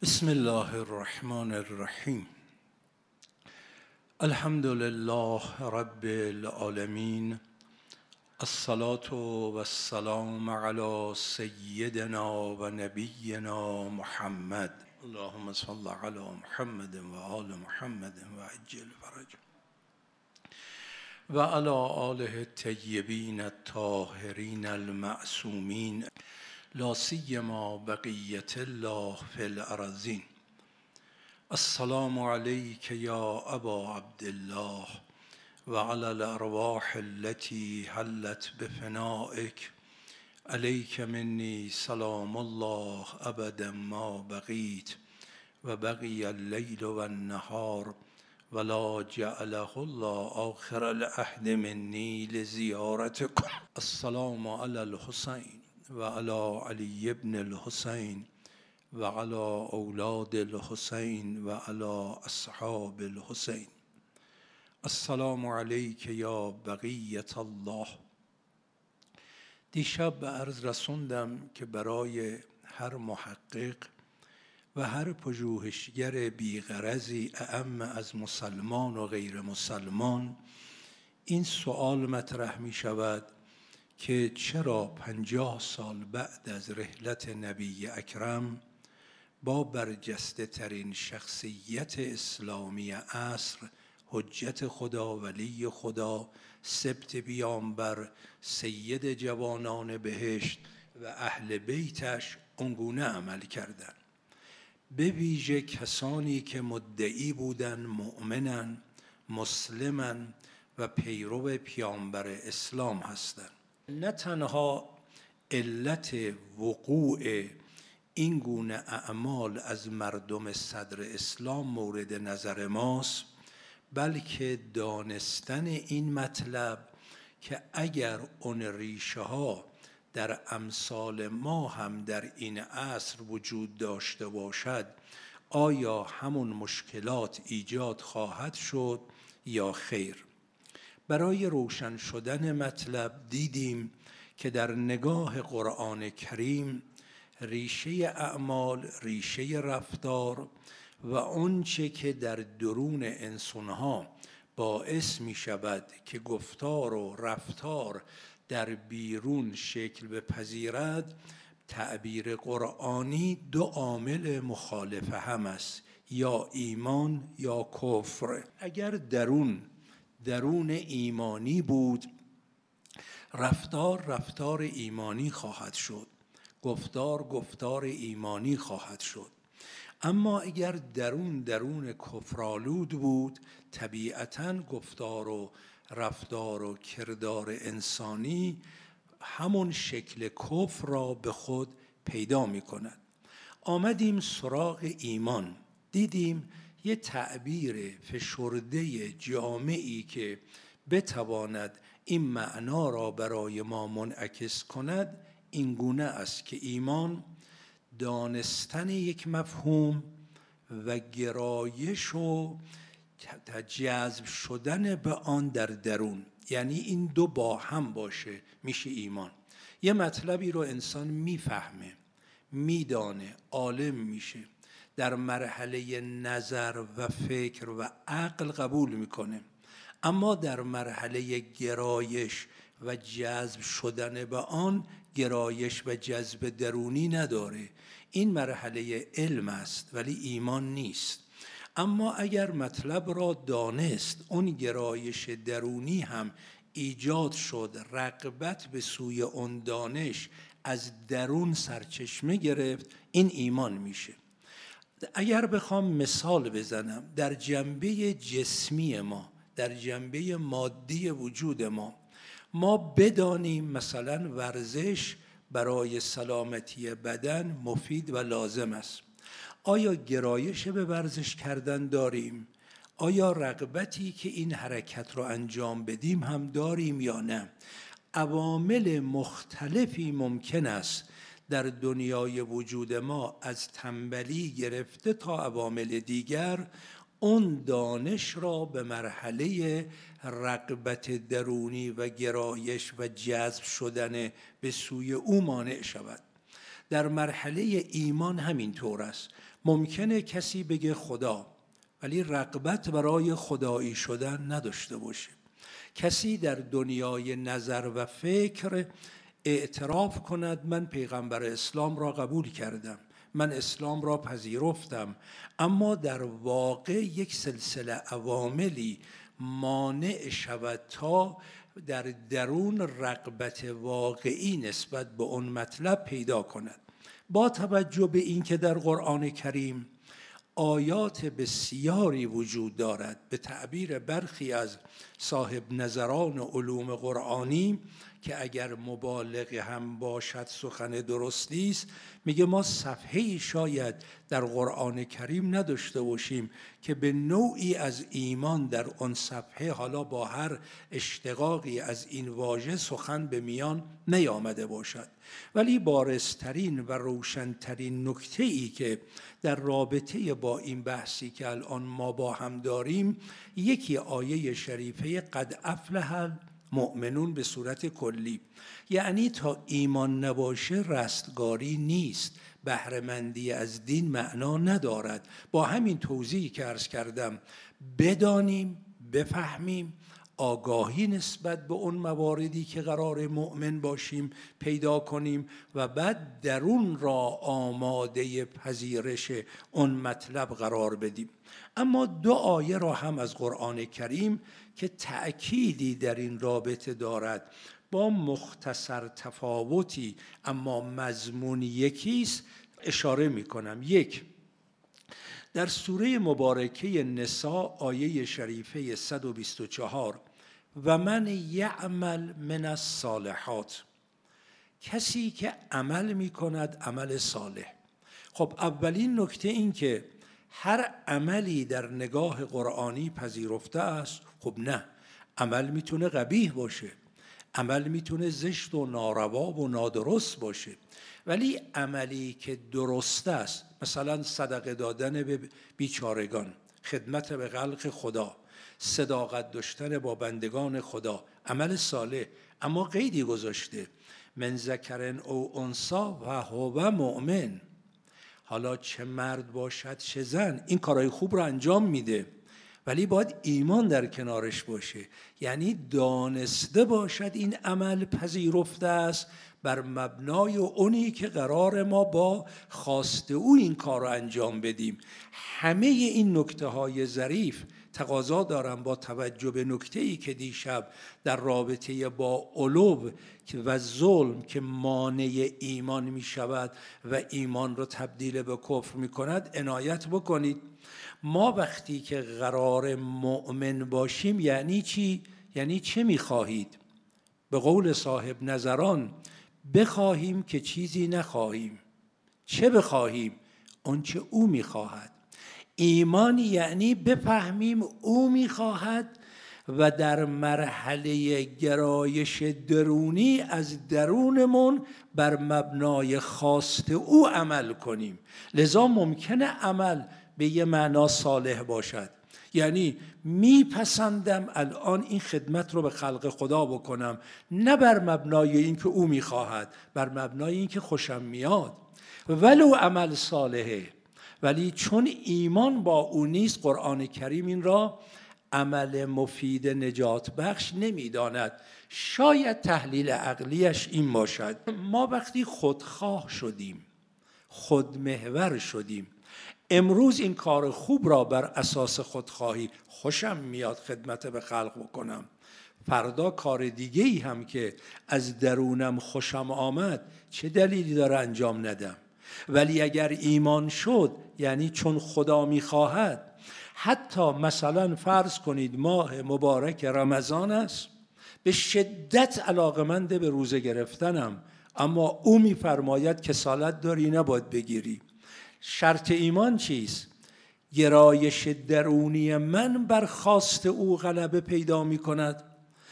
بسم الله الرحمن الرحیم. الحمد لله رب العالمین. الصلاة والسلام علی سیدنا و نبینا محمد. اللهم صل علی محمد و آل محمد و عجل فرجه و علی آله الطیبین الطاهرین المعصومین، لا سیما بقیة الله فی الارضین. السلام علیک یا ابا عبدالله و علی الارواح التي حلت بفنائک. علیک منی سلام الله ابدا ما بقیت و بقی اللیل و النهار ولا جعله الله آخر العهد منی لزیارتکم. السلام علی الحسین و علی علی ابن الحسین و علی اولاد الحسین و علی اصحاب الحسین. السلام علیک یا بقیة الله. دیشب به عرض رسوندم که برای هر محقق و هر پژوهشگر بیغرضی اعم از مسلمان و غیر مسلمان این سؤال مطرح می شود که چرا 50 سال بعد از رحلت نبی اکرم با برجسته ترین شخصیت اسلامی عصر، حجت خدا، ولی خدا، سبط پیامبر، سید جوانان بهشت و اهل بیتش اونگونه عمل کردند، به ویژه کسانی که مدعی بودند مؤمنن، مسلمن و پیرو پیامبر اسلام هستند. نه تنها علت وقوع این گونه اعمال از مردم صدر اسلام مورد نظر ماست، بلکه دانستن این مطلب که اگر اون ریشه ها در امثال ما هم در این عصر وجود داشته باشد، آیا همون مشکلات ایجاد خواهد شد یا خیر؟ برای روشن شدن مطلب دیدیم که در نگاه قرآن کریم ریشه اعمال، ریشه رفتار و آنچه که در درون انسانها باعث می شود که گفتار و رفتار در بیرون شکل بپذیرد، تعبیر قرآنی دو عامل مخالف هم است، یا ایمان یا کفر. اگر درون ایمانی بود، رفتار ایمانی خواهد شد، گفتار ایمانی خواهد شد. اما اگر درون کفرآلود بود، طبیعتاً گفتار و رفتار و کردار انسانی همون شکل کفر را به خود پیدا می کند. آمدیم سراغ ایمان، دیدیم یه تعبیر فشرده جامعی که بتواند این معنا را برای ما منعکس کند این گونه است که ایمان دانستن یک مفهوم و گرایش و جذب شدن به آن در درون، یعنی این دو با هم باشه میشه ایمان. یه مطلبی رو انسان میفهمه، میدانه، عالم میشه، در مرحله نظر و فکر و عقل قبول میکنه، اما در مرحله گرایش و جذب شدن به آن گرایش و جذب درونی نداره. این مرحله علم است ولی ایمان نیست. اما اگر مطلب را دانست، اون گرایش درونی هم ایجاد شد، رغبت به سوی اون دانش از درون سرچشمه گرفت، این ایمان میشه. اگر بخوام مثال بزنم، در جنبه جسمی ما، در جنبه مادی وجود ما بدانیم مثلا ورزش برای سلامتی بدن مفید و لازم است. آیا گرایش به ورزش کردن داریم؟ آیا رغبتی که این حرکت رو انجام بدیم هم داریم یا نه؟ عوامل مختلفی ممکن است در دنیای وجود ما، از تنبلی گرفته تا عوامل دیگر، اون دانش را به مرحله رغبت درونی و گرایش و جذب شدن به سوی او مانع شود. در مرحله ایمان همین طور است. ممکنه کسی بگه خدا ولی رغبت برای خدایی شدن نداشته باشه. کسی در دنیای نظر و فکر اعتراف کند من پیغمبر اسلام را قبول کردم، من اسلام را پذیرفتم، اما در واقع یک سلسله عواملی مانع شود تا در درون رغبت واقعی نسبت به اون مطلب پیدا کند. با توجه به این که در قرآن کریم آیات بسیاری وجود دارد، به تعبیر برخی از صاحب نظران علوم قرآنی که اگر مبالغه هم باشد سخن درستی است، میگه ما صفحه‌ای شاید در قرآن کریم نداشته باشیم که به نوعی از ایمان در آن صفحه حالا با هر اشتقاقی از این واژه سخن به میان نیامده باشد. ولی بارزترین و روشنترین نکته‌ای که در رابطه با این بحثی که الان ما با هم داریم، یکی آیه شریفه قد افلح المؤمنون به صورت کلی، یعنی تا ایمان نباشه رستگاری نیست، بهره‌مندی از دین معنا ندارد. با همین توضیحی که عرض کردم بدانیم، بفهمیم، آگاهی نسبت به اون مواردی که قرار مؤمن باشیم پیدا کنیم و بعد درون را آماده پذیرش اون مطلب قرار بدیم. اما دو آیه را هم از قرآن کریم که تأکیدی در این رابطه دارد، با مختصر تفاوتی اما مضمون یکیست، اشاره می کنم. یک، در سوره مبارکه نساء آیه شریفه 124 و من یعمل من الصالحات، کسی که عمل می کند عمل صالح. خب اولین نکته این که هر عملی در نگاه قرآنی پذیرفته است؟ خب نه، عمل میتونه قبیح باشه، عمل میتونه زشت و ناروا و نادرست باشه، ولی عملی که درست است، مثلا صدقه دادن به بیچارگان، خدمت به خلق خدا، صداقت داشتن با بندگان خدا، عمل صالح، اما قیدی گذاشته من ذکر او انثی و هو مؤمن. حالا چه مرد باشد چه زن این کارهای خوب رو انجام میده، ولی باید ایمان در کنارش باشه، یعنی دانسته باشد این عمل پذیرفته است بر مبنای اونی که قرار ما با خواست او این کار رو انجام بدیم. همه این نکته های ظریف تقاضا دارم با توجه به نکته‌ای که دیشب در رابطه با علو و ظلم که مانع ایمان می شود و ایمان رو تبدیل به کفر می کند عنایت بکنید. ما وقتی که قرار مؤمن باشیم یعنی چی؟ یعنی چه می خواهید؟ به قول صاحب نظران بخواهیم که چیزی نخواهیم. چه بخواهیم؟ آنچه او می خواهد. ایمان یعنی بفهمیم او میخواهد و در مرحله گرایش درونی از درونمون بر مبنای خواست او عمل کنیم. لذا ممکنه عمل به یه معنا صالح باشد، یعنی میپسندم الان این خدمت رو به خلق خدا بکنم، نه بر مبنای این که او میخواهد، بر مبنای این که خوشم میاد، ولو عمل صالحه، ولی چون ایمان با او نیست قرآن کریم این را عمل مفید نجات بخش نمیداند. شاید تحلیل عقلیش این باشد ما وقتی خودخواه شدیم، خودمحور شدیم، امروز این کار خوب را بر اساس خودخواهی خوشم میاد خدمت به خلق بکنم، فردا کار دیگه ای هم که از درونم خوشم آمد چه دلیلی داره انجام ندم. ولی اگر ایمان شد یعنی چون خدا میخواهد، حتی مثلا فرض کنید ماه مبارک رمضان است، به شدت علاقمند به روزه گرفتنم، اما او میفرماید کسالت داری نباید بگیری. شرط ایمان چیست؟ گرایش درونی من بر خواست او غلبه پیدا می کند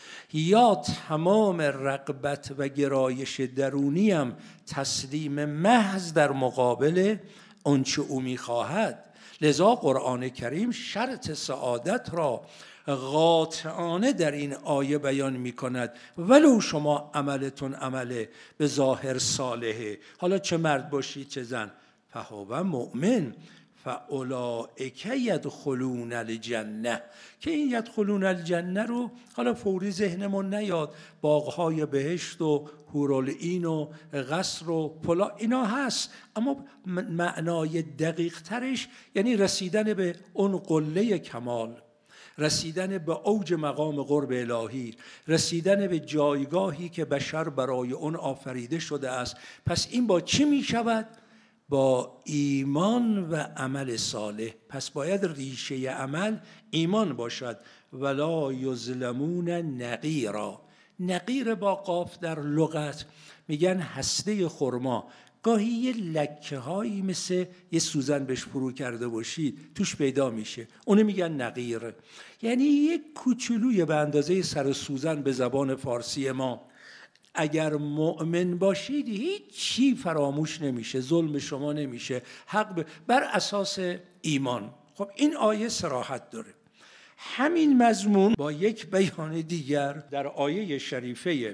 یا تمام رغبت و گرایش درونیم تسلیم محض در مقابل آنچه او می‌خواهد. لذا قرآن کریم شرط سعادت را قاطعانه در این آیه بیان می کند ولو شما عملتون عمله به ظاهر صالحه، حالا چه مرد باشی چه زن، فهو مؤمن فاولئک یدخلون الجنه، که این یدخلون الجنه رو حالا فوری ذهنمون نیاد، باغهای بهشت و حورالعین و قصر و فلا اینا هست، اما معنای دقیق ترش یعنی رسیدن به اون قله کمال، رسیدن به اوج مقام قرب الهی، رسیدن به جایگاهی که بشر برای اون آفریده شده است. پس این با چی می شود؟ با ایمان و عمل صالح. پس باید ریشه عمل ایمان باشد. ولا یظلمون نقیرا. نقیر با قاف در لغت میگن هسته خرما، گاهی یه لکه هایی مثل یه سوزن بهش فرو کرده باشید توش پیدا میشه، اونو میگن نقیر، یعنی یک کوچولوی به اندازه سر سوزن به زبان فارسی ما. اگر مؤمن باشید هیچ چی فراموش نمیشه، ظلم شما نمیشه، حق بر اساس ایمان. خب این آیه صراحت داره. همین مضمون با یک بیان دیگر در آیه شریفه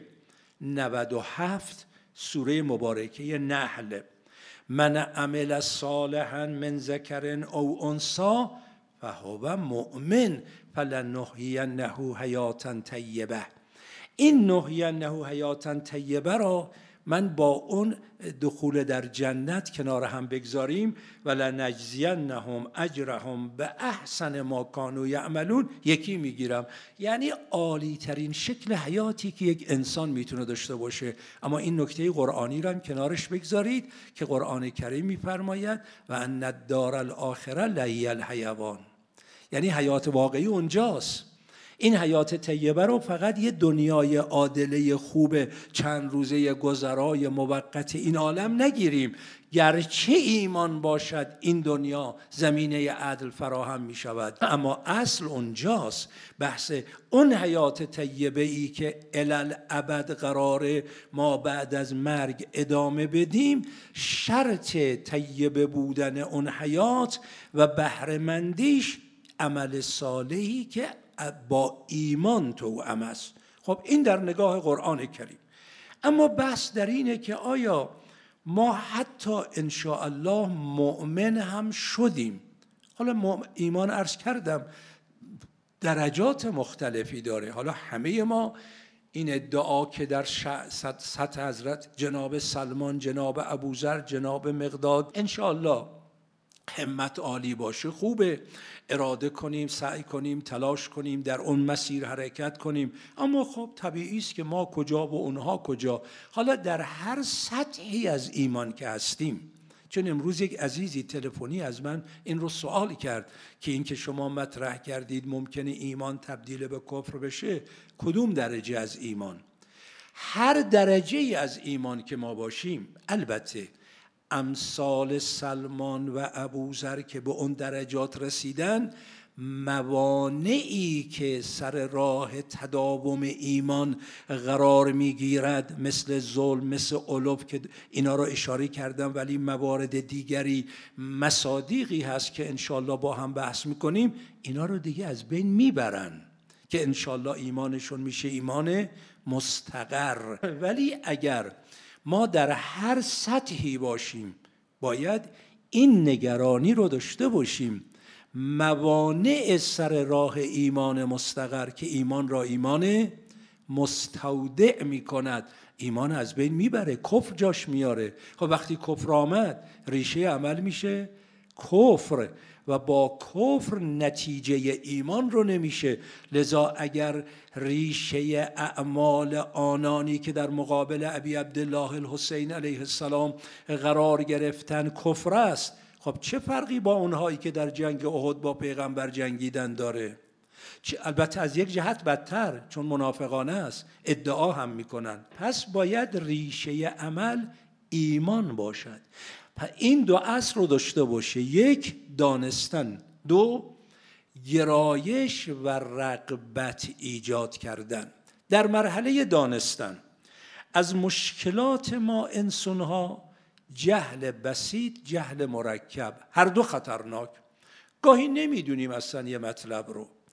97 سوره مبارکه نحل، من عمل صالحا من ذکر او انثی فهو مؤمن فلنحیینه حیاتا طیبه. این نحیینه حیاتا طیبه را من با اون دخول در جنت کنار هم بگذاریم، ولنجزینهم اجرهم به احسن ما کانوا یعملون یکی میگیرم، یعنی عالی ترین شکل حیاتی که یک انسان میتونه داشته باشه. اما این نکته قرآنی را هم کنارش بگذارید که قرآن کریم میفرماید و ان الدار الاخره لهی الحیوان، یعنی حیات واقعی اونجاست. این حیات طیبه رو فقط یه دنیای عادله خوب چند روزه گذرای موقت این عالم نگیریم، گرچه ایمان باشد این دنیا زمینه عدل فراهم می شود، اما اصل اونجاست. بحث اون حیات طیبه ای که الالابد قراره ما بعد از مرگ ادامه بدیم، شرط طیبه بودن اون حیات و بهره‌مندیش عمل صالحی که با ایمان توأم است. خب این در نگاه قرآن کریم. اما بحث در اینه که آیا ما حتی انشاءالله مؤمن هم شدیم؟ حالا ایمان عرض کردم درجات مختلفی داره. حالا همه ما این ادعا که در سطح حضرت جناب سلمان، جناب ابوذر، جناب مقداد انشاءالله همت عالی باشه خوبه، اراده کنیم، سعی کنیم، تلاش کنیم، در اون مسیر حرکت کنیم، اما خب طبیعی است که ما کجا و اونها کجا. حالا در هر سطحی از ایمان که هستیم، چون امروز یک عزیزی تلفنی از من این رو سوال کرد که این که شما مطرح کردید ممکنه ایمان تبدیل به کفر بشه، کدوم درجه از ایمان؟ هر درجه از ایمان که ما باشیم، البته امثال سلمان و ابوذر که به اون درجات رسیدن، موانعی که سر راه تداوم ایمان قرار میگیرد مثل ظلم، مثل علف که اینا رو اشاره کردم، ولی موارد دیگری مصادیقی هست که انشالله با هم بحث میکنیم، اینا رو دیگه از بین میبرن که انشالله ایمانشون میشه ایمان مستقر. ولی اگر ما در هر سطحی باشیم باید این نگرانی رو داشته باشیم، موانع سر راه ایمان مستقر که ایمان را ایمان مستودع می کند، ایمان از بین میبره، کفر جاش میاره. خب وقتی کفر آمد ریشه عمل میشه کفر و با کفر نتیجه ایمان رو نمیشه. لذا اگر ریشه اعمال آنانی که در مقابل ابی عبدالله الحسین علیه السلام قرار گرفتن کفر است، خب چه فرقی با اونهایی که در جنگ احد با پیغمبر جنگیدن داره؟ البته از یک جهت بدتر، چون منافقانه است، ادعا هم میکنن. پس باید ریشه عمل ایمان باشد. این دو اصل رو داشته باشه: یک، دانستن; دو، گرایش و رغبت ایجاد کردن. در مرحله دانستن، از مشکلات ما انسان‌ها جهل بسیط، جهل مرکب، هر دو خطرناک. گاهی نمیدونیم اصلا یه مطلب رو،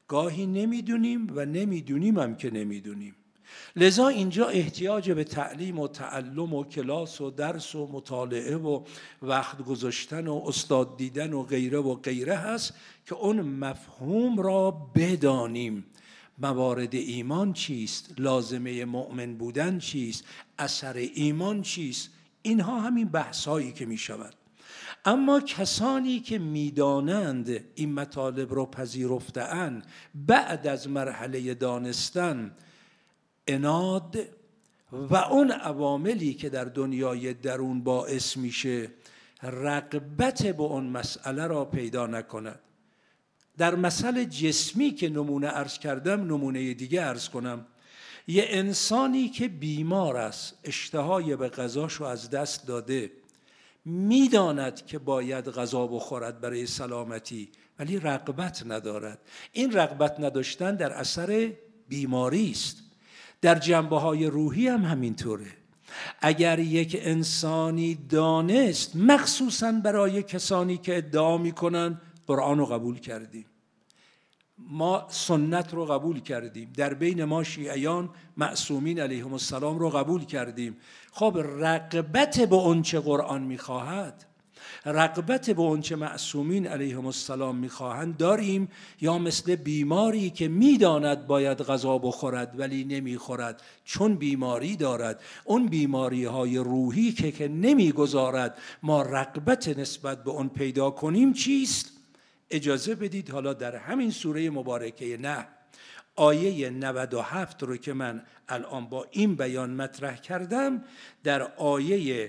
گاهی نمیدونیم و نمیدونیم هم که نمیدونیم. لذا اینجا احتیاج به تعلیم و تعلم و کلاس و درس و مطالعه و وقت گذاشتن و استاد دیدن و غیره هست که اون مفهوم را بدانیم. موارد ایمان چیست؟ لازمه مؤمن بودن چیست؟ اثر ایمان چیست؟ اینها همین بحثایی که می شود. اما کسانی که میدانند این مطالب رو پذیرفته‌اند، بعد از مرحله دانستن عناد و اون عواملی که در دنیای درون باعث میشه رغبت به اون مسئله را پیدا نکند. در مثل جسمی که نمونه عرض کردم، نمونه دیگه عرض کنم. یه انسانی که بیمار است، اشتهای به غذاشو از دست داده، میداند که باید غذا بخورد برای سلامتی، ولی رغبت ندارد. این رغبت نداشتن در اثر بیماری است. در جنبه‌های روحی هم همینطوره. اگر یک انسانی دانست، مخصوصاً برای کسانی که ادعا میکنن قرآن رو قبول کردیم، ما سنت رو قبول کردیم، در بین ما شیعیان معصومین علیهم السلام رو قبول کردیم، خب رغبت به اون چه قرآن میخواهد، رغبت به اون چه معصومین علیهم السلام میخواهند داریم، یا مثل بیماری که میداند باید غذا بخورد ولی نمیخورد چون بیماری دارد، اون بیماری های روحی که نمیگذارد ما رغبت نسبت به اون پیدا کنیم چیست؟ اجازه بدید حالا در همین سوره مبارکه نه، آیه 97 رو که من الان با این بیان مطرح کردم، در آیه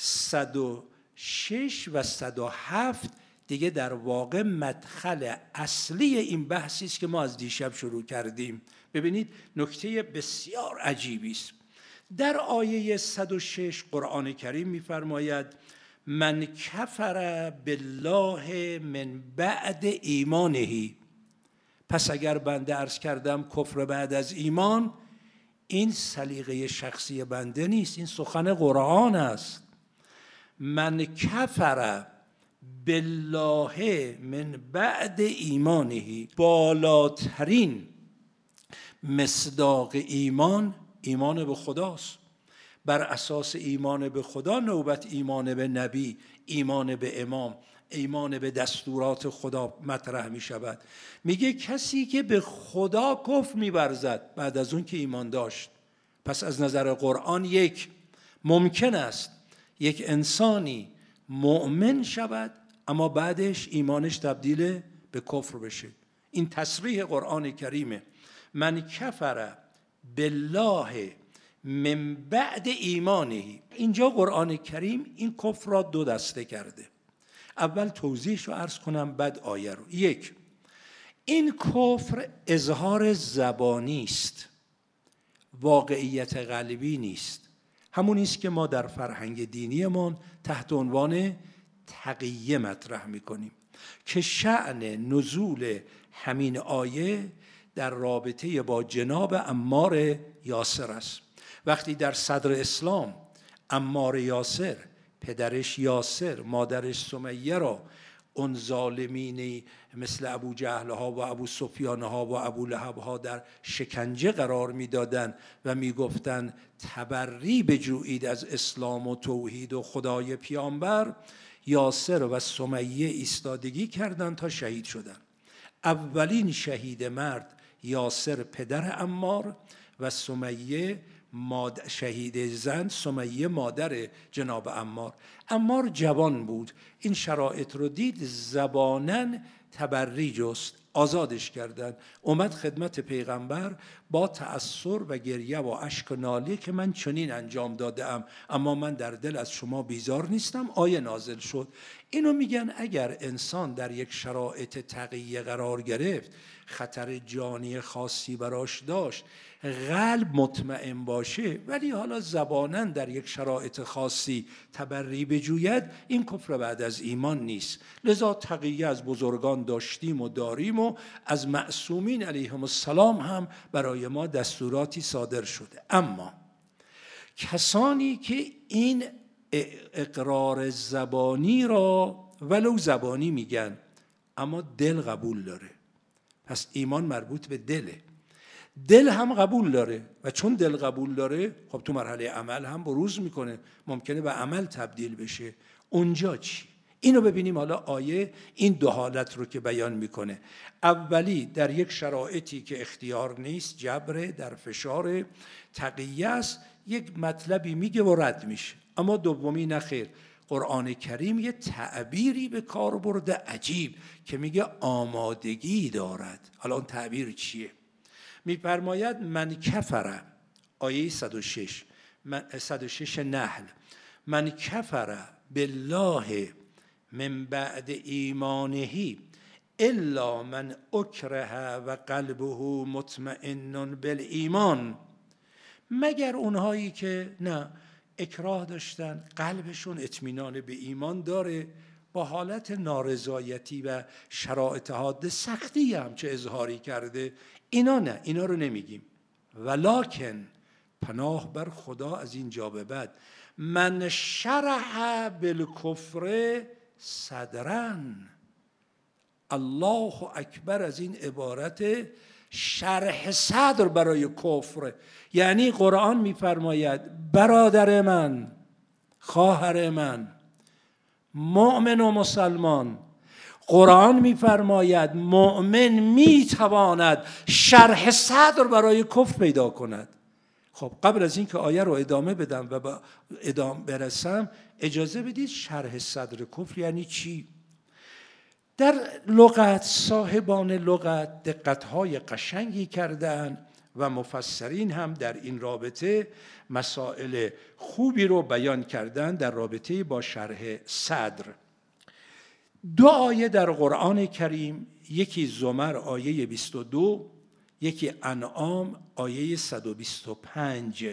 106 و 107 دیگه در واقع مدخل اصلی این بحثی است که ما از دیشب شروع کردیم. ببینید نکته بسیار عجیبی است. در آیه 106 قرآن کریم می‌فرماید من کفر بالله من بعد ایمانه. پس اگر بنده عرض کردم کفر بعد از ایمان، این سلیقه شخصی بنده نیست، این سخن قرآن است. من کفر بالله من بعد ایمانه، بالاترین مصداق ایمان، ایمان به خداست. بر اساس ایمان به خدا نوبت ایمان به نبی، ایمان به امام، ایمان به دستورات خدا مطرح می شود. میگه کسی که به خدا کفر می ورزد بعد از اون که ایمان داشت. پس از نظر قرآن یک ممکن است یک انسانی مؤمن شود اما بعدش ایمانش تبدیل به کفر بشه. این تصریح قرآن کریمه. من کفر بالله من بعد ایمانه. اینجا قرآن کریم این کفر را دو دسته کرده. اول توضیحش رو عرض کنم بعد آیه رو. یک، این کفر اظهار زبانی است، واقعیت قلبی نیست. همون است که ما در فرهنگ دینیمون تحت عنوان تقیه مطرح میکنیم که شأن نزول همین آیه در رابطه با جناب عمار یاسر است. وقتی در صدر اسلام عمار یاسر، پدرش یاسر، مادرش سمیه را اون ظالمینی مثل ابو جهل ها و ابو سفیان ها و ابو لهب ها در شکنجه قرار میدادند و میگفتند تبری بجویید از اسلام و توحید و خدای پیامبر، یاسر و سمیه ایستادگی کردند تا شهید شدند. اولین شهید مرد یاسر پدر عمار و سمیه شهید زن، سمیه مادر جناب عمار. عمار جوان بود، این شرایط رو دید، زباناً تبری جست، آزادش کردند. اومد خدمت پیغمبر با تأثر و گریه و اشک و ناله که من چنین انجام دادم اما من در دل از شما بیزار نیستم. آیه نازل شد. اینو میگن اگر انسان در یک شرایط تقیه قرار گرفت، خطر جانی خاصی براش داشت، قلب مطمئن باشه ولی حالا زباناً در یک شرایط خاصی تبری بجوید، این کفر بعد از ایمان نیست. لذا تقیه از بزرگان داشتیم و داریم و از معصومین علیهم السلام هم برای ما دستوراتی صادر شده. اما کسانی که این اقرار زبانی را ولو زبانی میگن اما دل قبول داره، پس ایمان مربوط به دله. دل هم قبول داره و چون دل قبول داره خب تو مرحله عمل هم بروز میکنه، ممکنه به عمل تبدیل بشه. اونجا چی؟ اینو ببینیم. حالا آیه این دو حالت رو که بیان میکنه، اولی در یک شرایطی که اختیار نیست، جبره، در فشار، تقیه است، یک مطلبی میگه و رد میشه. اما دومی نخیر، قرآن کریم یه تعبیری به کار برده عجیب که میگه آمادگی دارد. حالا اون تعبیر چیه؟ میفرماید من کفر، آیه 106 نحل، من کفر بالله من بعد ایمانه الا من اکره و قلبه مطمئن بالایمان. مگر اونهایی که نه اکراه داشتن، قلبشون اطمینان به ایمان داره، با حالت نارضایتی و شرایط حاده سختی هم چه اظهاری کرده، اینا نه، اینا رو نمیگیم. ولکن پناه بر خدا از اینجا به بعد، من شرح بالکفر صدرن. الله اکبر از این عبارت شرح صدر برای کفر. یعنی قرآن میفرماید برادر من، خواهر من، مؤمن و مسلمان، قرآن میفرماید مؤمن میتواند شرح صدر برای کفر پیدا کند. خب قبل از این که آیه رو ادامه بدم و با ادامه برسم، اجازه بدید شرح صدر کفر یعنی چی؟ در لغت صاحبان لغت دقت‌های قشنگی کردن و مفسرین هم در این رابطه مسائل خوبی رو بیان کردن در رابطه با شرح صدر. دو آیه در قرآن کریم، یکی زمر آیه 22، یکی انعام آیه 125،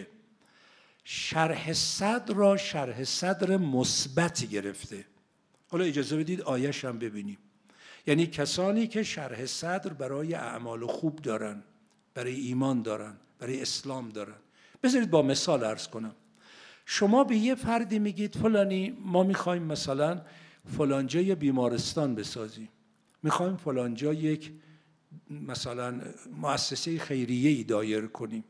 شرح صدر را شرح صدر مثبت گرفته. حالا اجازه بدید آیه‌ش هم ببینیم. یعنی کسانی که شرح صدر برای اعمال خوب دارن، برای ایمان دارن، برای اسلام دارن. بذارید با مثال عرض کنم. شما به یه فردی میگید فلانی ما میخوایم مثلا فلانجا یه بیمارستان بسازیم، میخوایم فلانجا یک مثلا مؤسسه خیریه‌ای دایر کنیم.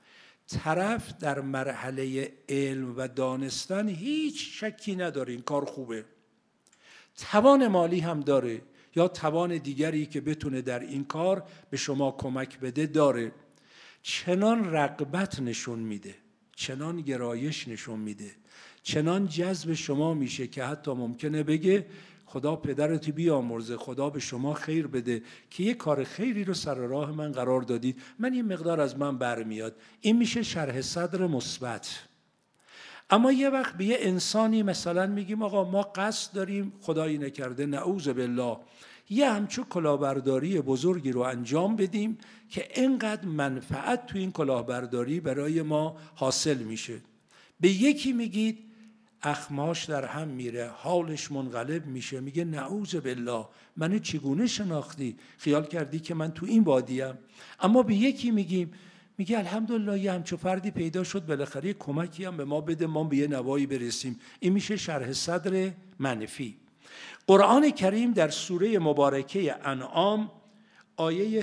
طرف در مرحله علم و دانستن هیچ شکی نداره این کار خوبه، توان مالی هم داره یا توان دیگری که بتونه در این کار به شما کمک بده داره، چنان رغبت نشون میده، چنان گرایش نشون میده، چنان جذب شما میشه که حتی ممکنه بگه خدا پدرت بیامرزه، خدا به شما خیر بده که یه کار خیری رو سر راه من قرار دادید، من یه مقدار از من برمیاد. این میشه شرح صدر مثبت. اما یه وقت به یه انسانی مثلا میگیم آقا ما قصد داریم، خدایی نکرده نعوذ بالله، یه همچون کلاهبرداری بزرگی رو انجام بدیم که اینقدر منفعت تو این کلاهبرداری برای ما حاصل میشه. به یکی میگید اخماش در هم میره، حالش منقلب میشه، میگه نعوذ بالله منو چگونه شناختی؟ خیال کردی که من تو این وادیم؟ اما به یکی میگیم، میگه الحمدلله یه همچون فردی پیدا شد، بالاخره کمکی هم به ما بده ما به یه نوایی برسیم. این میشه شرح صدر منفی. قرآن کریم در سوره مبارکه انعام آیه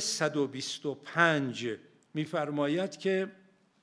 125 میفرماید که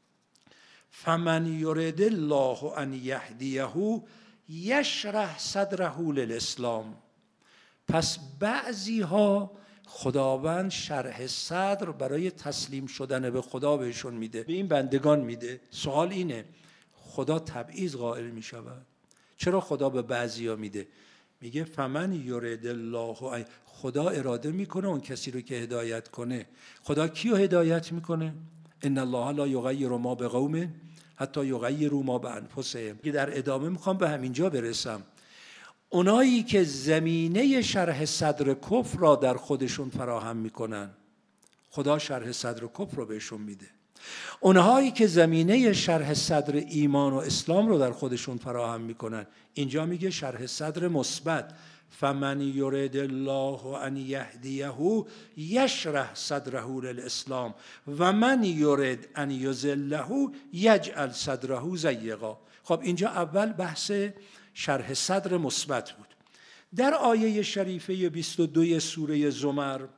فمن یرد الله ان یهدیه یشرح صدره للاسلام. پس بعضی ها خداوند شرح صدر برای تسلیم شدن به خدا بهشون میده، به این بندگان میده. سوال اینه خدا تبعیض قائل میشود؟ چرا خدا به بعضی ها میده؟ میگه فمن یرد الله، خدا اراده میکنه اون کسی رو که هدایت کنه. خدا کیو هدایت میکنه؟ ان الله لا یغیر ما بقوم حتی یغیروا ما بانفسهم. که در ادامه میخوام به همینجا برسم. اونایی که زمینه شرح صدر کفر را در خودشون فراهم میکنن، خدا شرح صدر کفر رو بهشون میده. اونهایی که زمینه شرح صدر ایمان و اسلام رو در خودشون فراهم میکنن، اینجا میگه شرح صدر مثبت. فمن یرد الله ان یهدیه یشرح صدره للاسلام و من یرد ان یضله یجعل صدره ضیقا. خب اینجا اول بحث شرح صدر مثبت بود. در آیه شریفه 22 سوره زمر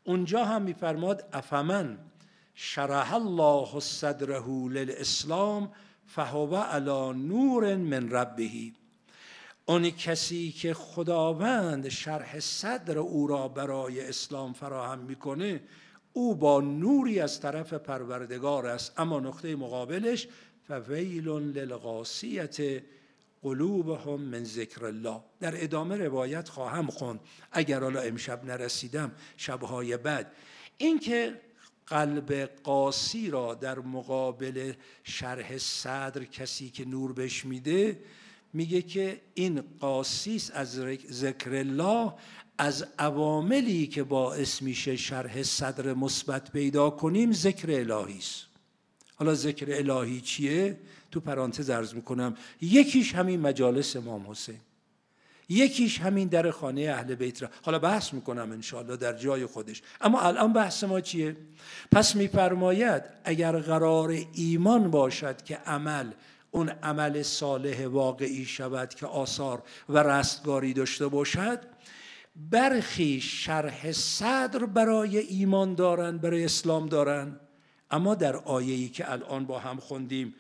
اونجا هم میفرماد افمن شرح الله صدره للاسلام فهو علی نور من ربه. اون کسی که خداوند شرح صدر او را برای اسلام فراهم میکنه او با نوری از طرف پروردگار است. اما نقطه مقابلش فویل للقاسیة قلوبهم من ذکر الله. در ادامه روایت خواهم خوند اگر حالا امشب نرسیدم شبهای بعد. این که قلب قاسی را در مقابل شرح صدر کسی که نور بهش میده، میگه که این قاسیس از ذکر الله، از عواملی که باعث میشه شرح صدر مثبت پیدا کنیم ذکر الهی است. حالا ذکر الهی چیه؟ تو پرانتز عرض میکنم یکیش همین مجالس امام حسین، یکیش همین در خانه اهل بیت را حالا بحث میکنم انشاءالله در جای خودش. اما الان بحث ما چیه؟ پس میفرماید اگر قرار ایمان باشد که عمل اون عمل صالح واقعی شود که آثار و رستگاری داشته باشد، برخی شرح صدر برای ایمان دارن، برای اسلام دارن. اما در آیه‌ای که الان با هم خوندیم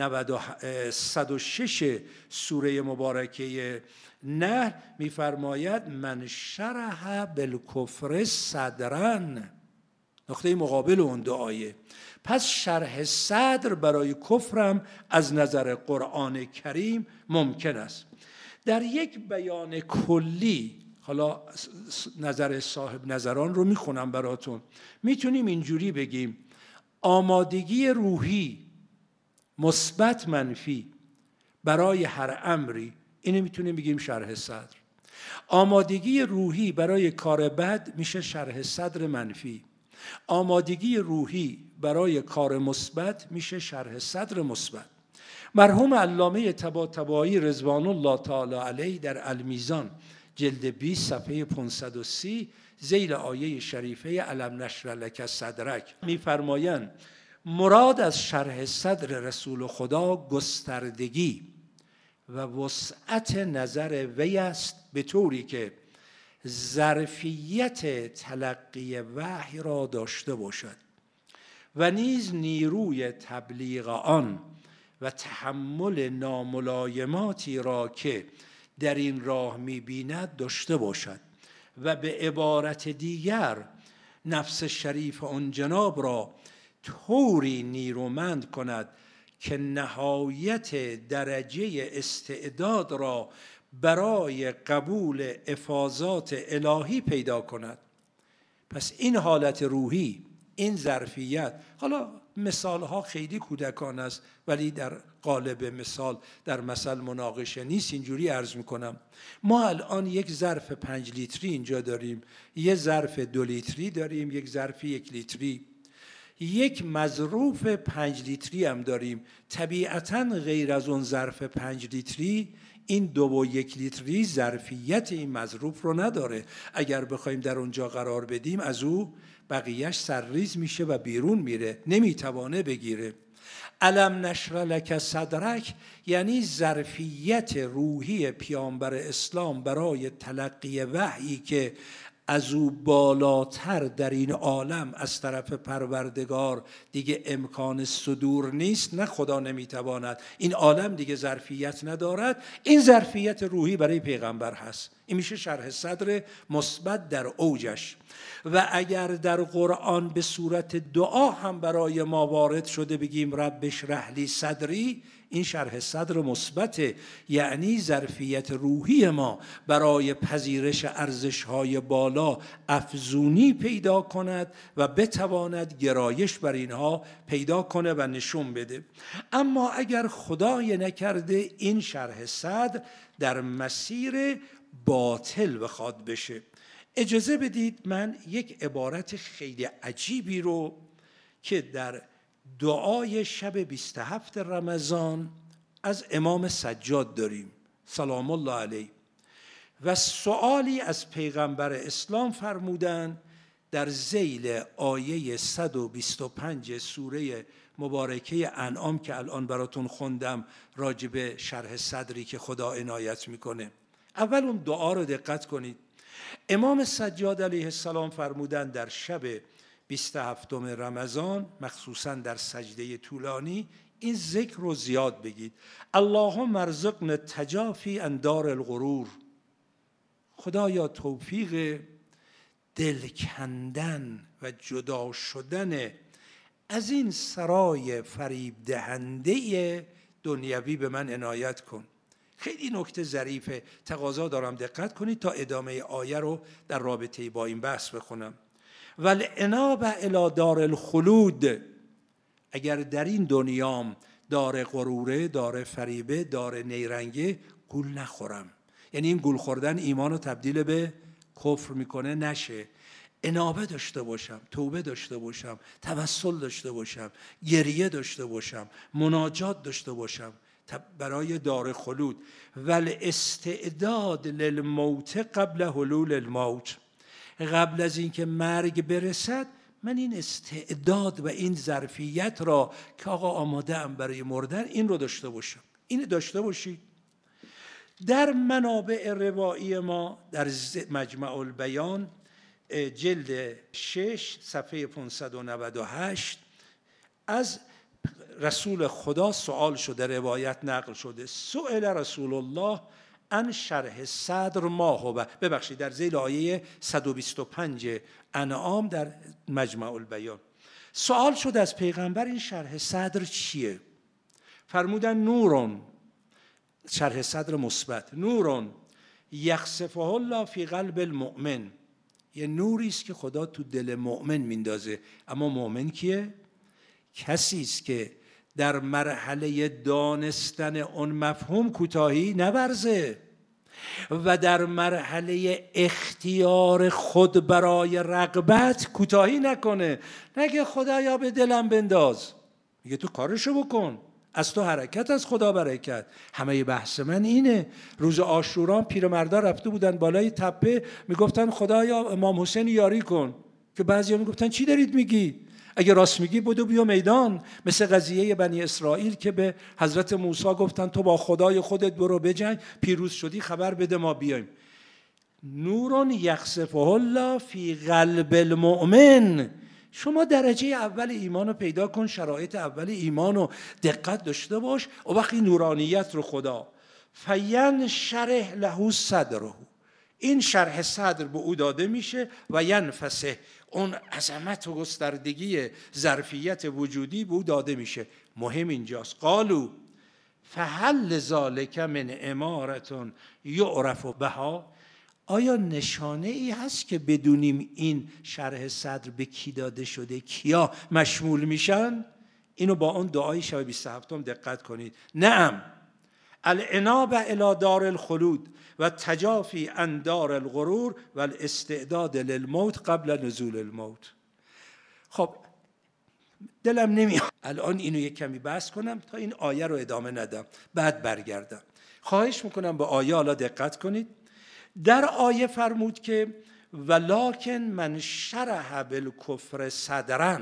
106 سوره مبارکه نحل میفرماید من شرح بالکفر صدرن، نقطه مقابل اون دو آیه. پس شرح صدر برای کفرم از نظر قرآن کریم ممکن است. در یک بیان کلی، حالا نظر صاحب نظران رو میخونم براتون، میتونیم اینجوری بگیم آمادگی روحی مثبت منفی برای هر امری، اینو میتونیم بگیم شرح صدر. آمادگی روحی برای کار بد میشه شرح صدر منفی. آمادگی روحی برای کار مثبت میشه شرح صدر مثبت. مرحوم علامه طباطبایی رضوان الله تعالی علیه در المیزان جلد 20 صفحه 530 ذیل آیه شریفه الم نشرح لک صدرک میفرمایند مراد از شرح صدر رسول خدا گستردگی و وسعت نظر وی است، به طوری که ظرفیت تلقی وحی را داشته باشد و نیز نیروی تبلیغ آن و تحمل ناملایماتی را که در این راه می‌بیند داشته باشد و به عبارت دیگر نفس شریف آن جناب را طوری نیرومند کند که نهایت درجه استعداد را برای قبول افاضات الهی پیدا کند. پس این حالت روحی، این ظرفیت، حالا مثالها خیلی کودکان است ولی در قالب مثال در مثل مناقشه نیست، اینجوری عرض میکنم. ما الان یک ظرف 5 لیتری اینجا داریم، یک ظرف 2 لیتری داریم، یک ظرف 1 لیتری، یک مظروف 5 لیتری هم داریم. طبیعتاً غیر از اون ظرف 5 لیتری این 2 و 1 لیتری ظرفیت این مظروف رو نداره. اگر بخوایم در اونجا قرار بدیم از او بقیهش سرریز میشه و بیرون میره، نمیتوانه بگیره. الم نشرح لک صدرک یعنی ظرفیت روحی پیامبر اسلام برای تلقی وحی که از او بالاتر در این عالم از طرف پروردگار دیگه امکان صدور نیست، نه خدا نمیتواند، این عالم دیگه ظرفیت ندارد. این ظرفیت روحی برای پیغمبر هست. این میشه شرح صدر مثبت در اوجش. و اگر در قرآن به صورت دعا هم برای ما وارد شده بگیم رب اشرح لی صدری، این شرح صدر مثبته، یعنی ظرفیت روحی ما برای پذیرش ارزش‌های بالا افزونی پیدا کند و بتواند گرایش بر اینها پیدا کنه و نشون بده. اما اگر خدای نکرده این شرح صدر در مسیر باطل بخواد بشه، اجازه بدید من یک عبارت خیلی عجیبی رو که در دعای شب 27 رمضان از امام سجاد داریم سلام الله علیه و سوالی از پیغمبر اسلام فرمودن در ذیل آیه 125 سوره مبارکه انعام که الان براتون خوندم راجب شرح صدری که خدا عنایت میکنه. اول اون دعا رو دقت کنید. امام سجاد علیه السلام فرمودند در شب 27 رمضان، مخصوصا در سجده طولانی، این ذکر رو زیاد بگید: اللهم ارزقنا تجافی عن دار الغرور. خدایا توفیق دل کندن و جدا شدن از این سرای فریب دهنده دنیوی به من عنایت کن. خیلی نکته ظریفه، تقاضا دارم دقت کنید تا ادامه آیه رو در رابطه با این بحث بخونم. والعناب الی دار الخلود. اگر در این دنیام دار غروره، دار فریبه، دار نیرنگه، گول نخورم. یعنی این گول خوردن ایمان رو تبدیل به کفر میکنه نشه. انابه داشته باشم، توبه داشته باشم، توسل داشته باشم، گریه داشته باشم، مناجات داشته باشم برای دار خلود. والاستعداد للموت قبل حلول الموت. قبل از اینکه مرگ برسد من این استعداد و این ظرفیت را که آقا آماده ام برای مردن، این رو داشته باشم. این داشته باشی. در منابع روایی ما در مجمع البیان جلد 6 صفحه 598 از رسول خدا سوال شده، روایت نقل شده: سئل رسول الله عن شرح صدر ما هو. ببخشید، در ذیل آیه 125 انعام در مجمع البیان سوال شده از پیغمبر این شرح صدر چیه؟ فرمودن نورون، شرح صدر مثبت، نورون یخسفه الله فی قلب المؤمن. یه نوری است که خدا تو دل مؤمن میندازه. اما مؤمن کیه؟ کسی است که در مرحله دانستن اون مفهوم کوتاهی نورزه و در مرحله اختیار خود برای رغبت کوتاهی نکنه. نگه خدایا به دلم بنداز، میگه تو کارشو بکن، از تو حرکت، از خدا برکت. همه بحث من اینه. روز عاشورا پیرمردا رفته بودن بالای تپه، میگفتن خدایا امام حسین یاری کن، که بعضیا میگفتن چی دارید میگی؟ اگه راست میگی بدو بیا میدان. مثل قضیه بنی اسرائیل که به حضرت موسی گفتن تو با خدای خودت برو بجنگ، پیروز شدی خبر بده ما بیایم. نورون یخسفه الله فی قلب المؤمن. شما درجه اول ایمان رو پیدا کن، شرایط اول ایمان رو دقت داشته باش، و وقتی نورانیت رو خدا فین شرح له صدره، این شرح صدر به او داده میشه و ینفسه، اون عظمت و گستردگی ظرفیت وجودی به او داده میشه. مهم اینجاست. قالو فهل ذالک من امارة یعرف بها. آیا نشانه ای هست که بدونیم این شرح صدر به کی داده شده، کیا مشمول میشن؟ اینو با اون دعای شب 27 دقت کنید. نعم، العناب الی دار الخلود و تجافی عن دار الغرور و الاستعداد للموت قبل نزول الموت. خب دلم نمیاد الان اینو یک کمی بحث کنم تا این آیه رو ادامه ندم، بعد برگردم. خواهش میکنم به آیه حالا دقت کنید. در آیه فرمود که ولکن من شرح بالکفر صدرا.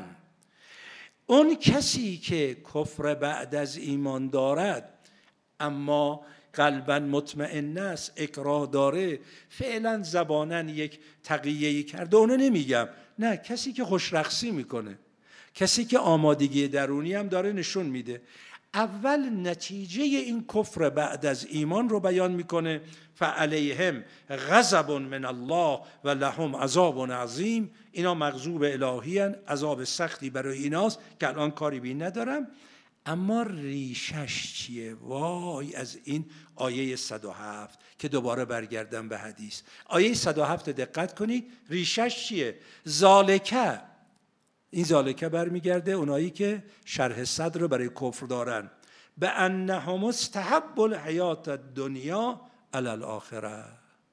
اون کسی که کفر بعد از ایمان دارد اما قلباً مطمئن است، اکراه داره، فعلا زباناً یک تقیه‌ای کرده، اونو نمیگم، نه، کسی که خوشرقصی میکنه، کسی که آمادگی درونی هم داره نشون میده. اول نتیجه این کفر بعد از ایمان رو بیان میکنه: فعلیهم غضب من الله و لهم عذاب عظیم. اینا مغضوب الهی هن، عذاب سختی برای ایناست که الان کاری به این ندارم. اما ریشش چیه؟ وای از این آیه 107 که دوباره برگردم به حدیث. آیه 107 دقت کنید، ریشش چیه؟ ذالکه. این ذالکه برمیگرده اونایی که شرح صدر رو برای کفر دارن. به انهم استحب الحیات الدنیا علی الاخره.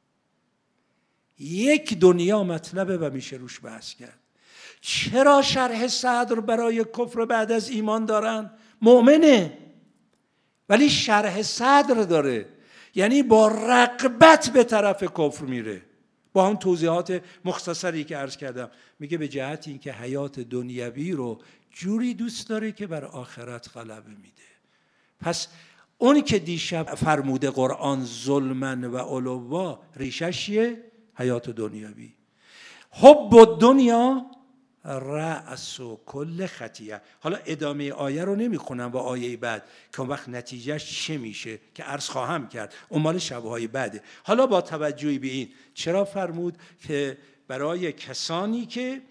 یک دنیا مطلبه و میشه روش بحث کرد. چرا شرح صدر برای کفر بعد از ایمان دارن؟ مؤمنه ولی شرح صدر داره، یعنی با رغبت به طرف کفر میره. با هم توضیحات مختصری که عرض کردم، میگه به جهت این که حیات دنیوی رو جوری دوست داره که بر آخرت غلبه میده. پس اونی که دیشب فرموده قرآن ظلمن و علوا، ریشش چیه؟ حیات دنیوی. حب الدنیا رأس کل خطیه. حالا ادامه آیه رو نمیخونم و آیه بعد که اون وقت نتیجهش چه میشه که عرض خواهم کرد، اون مال شبهای بعده. حالا با توجهی به این چرا فرمود که برای کسانی که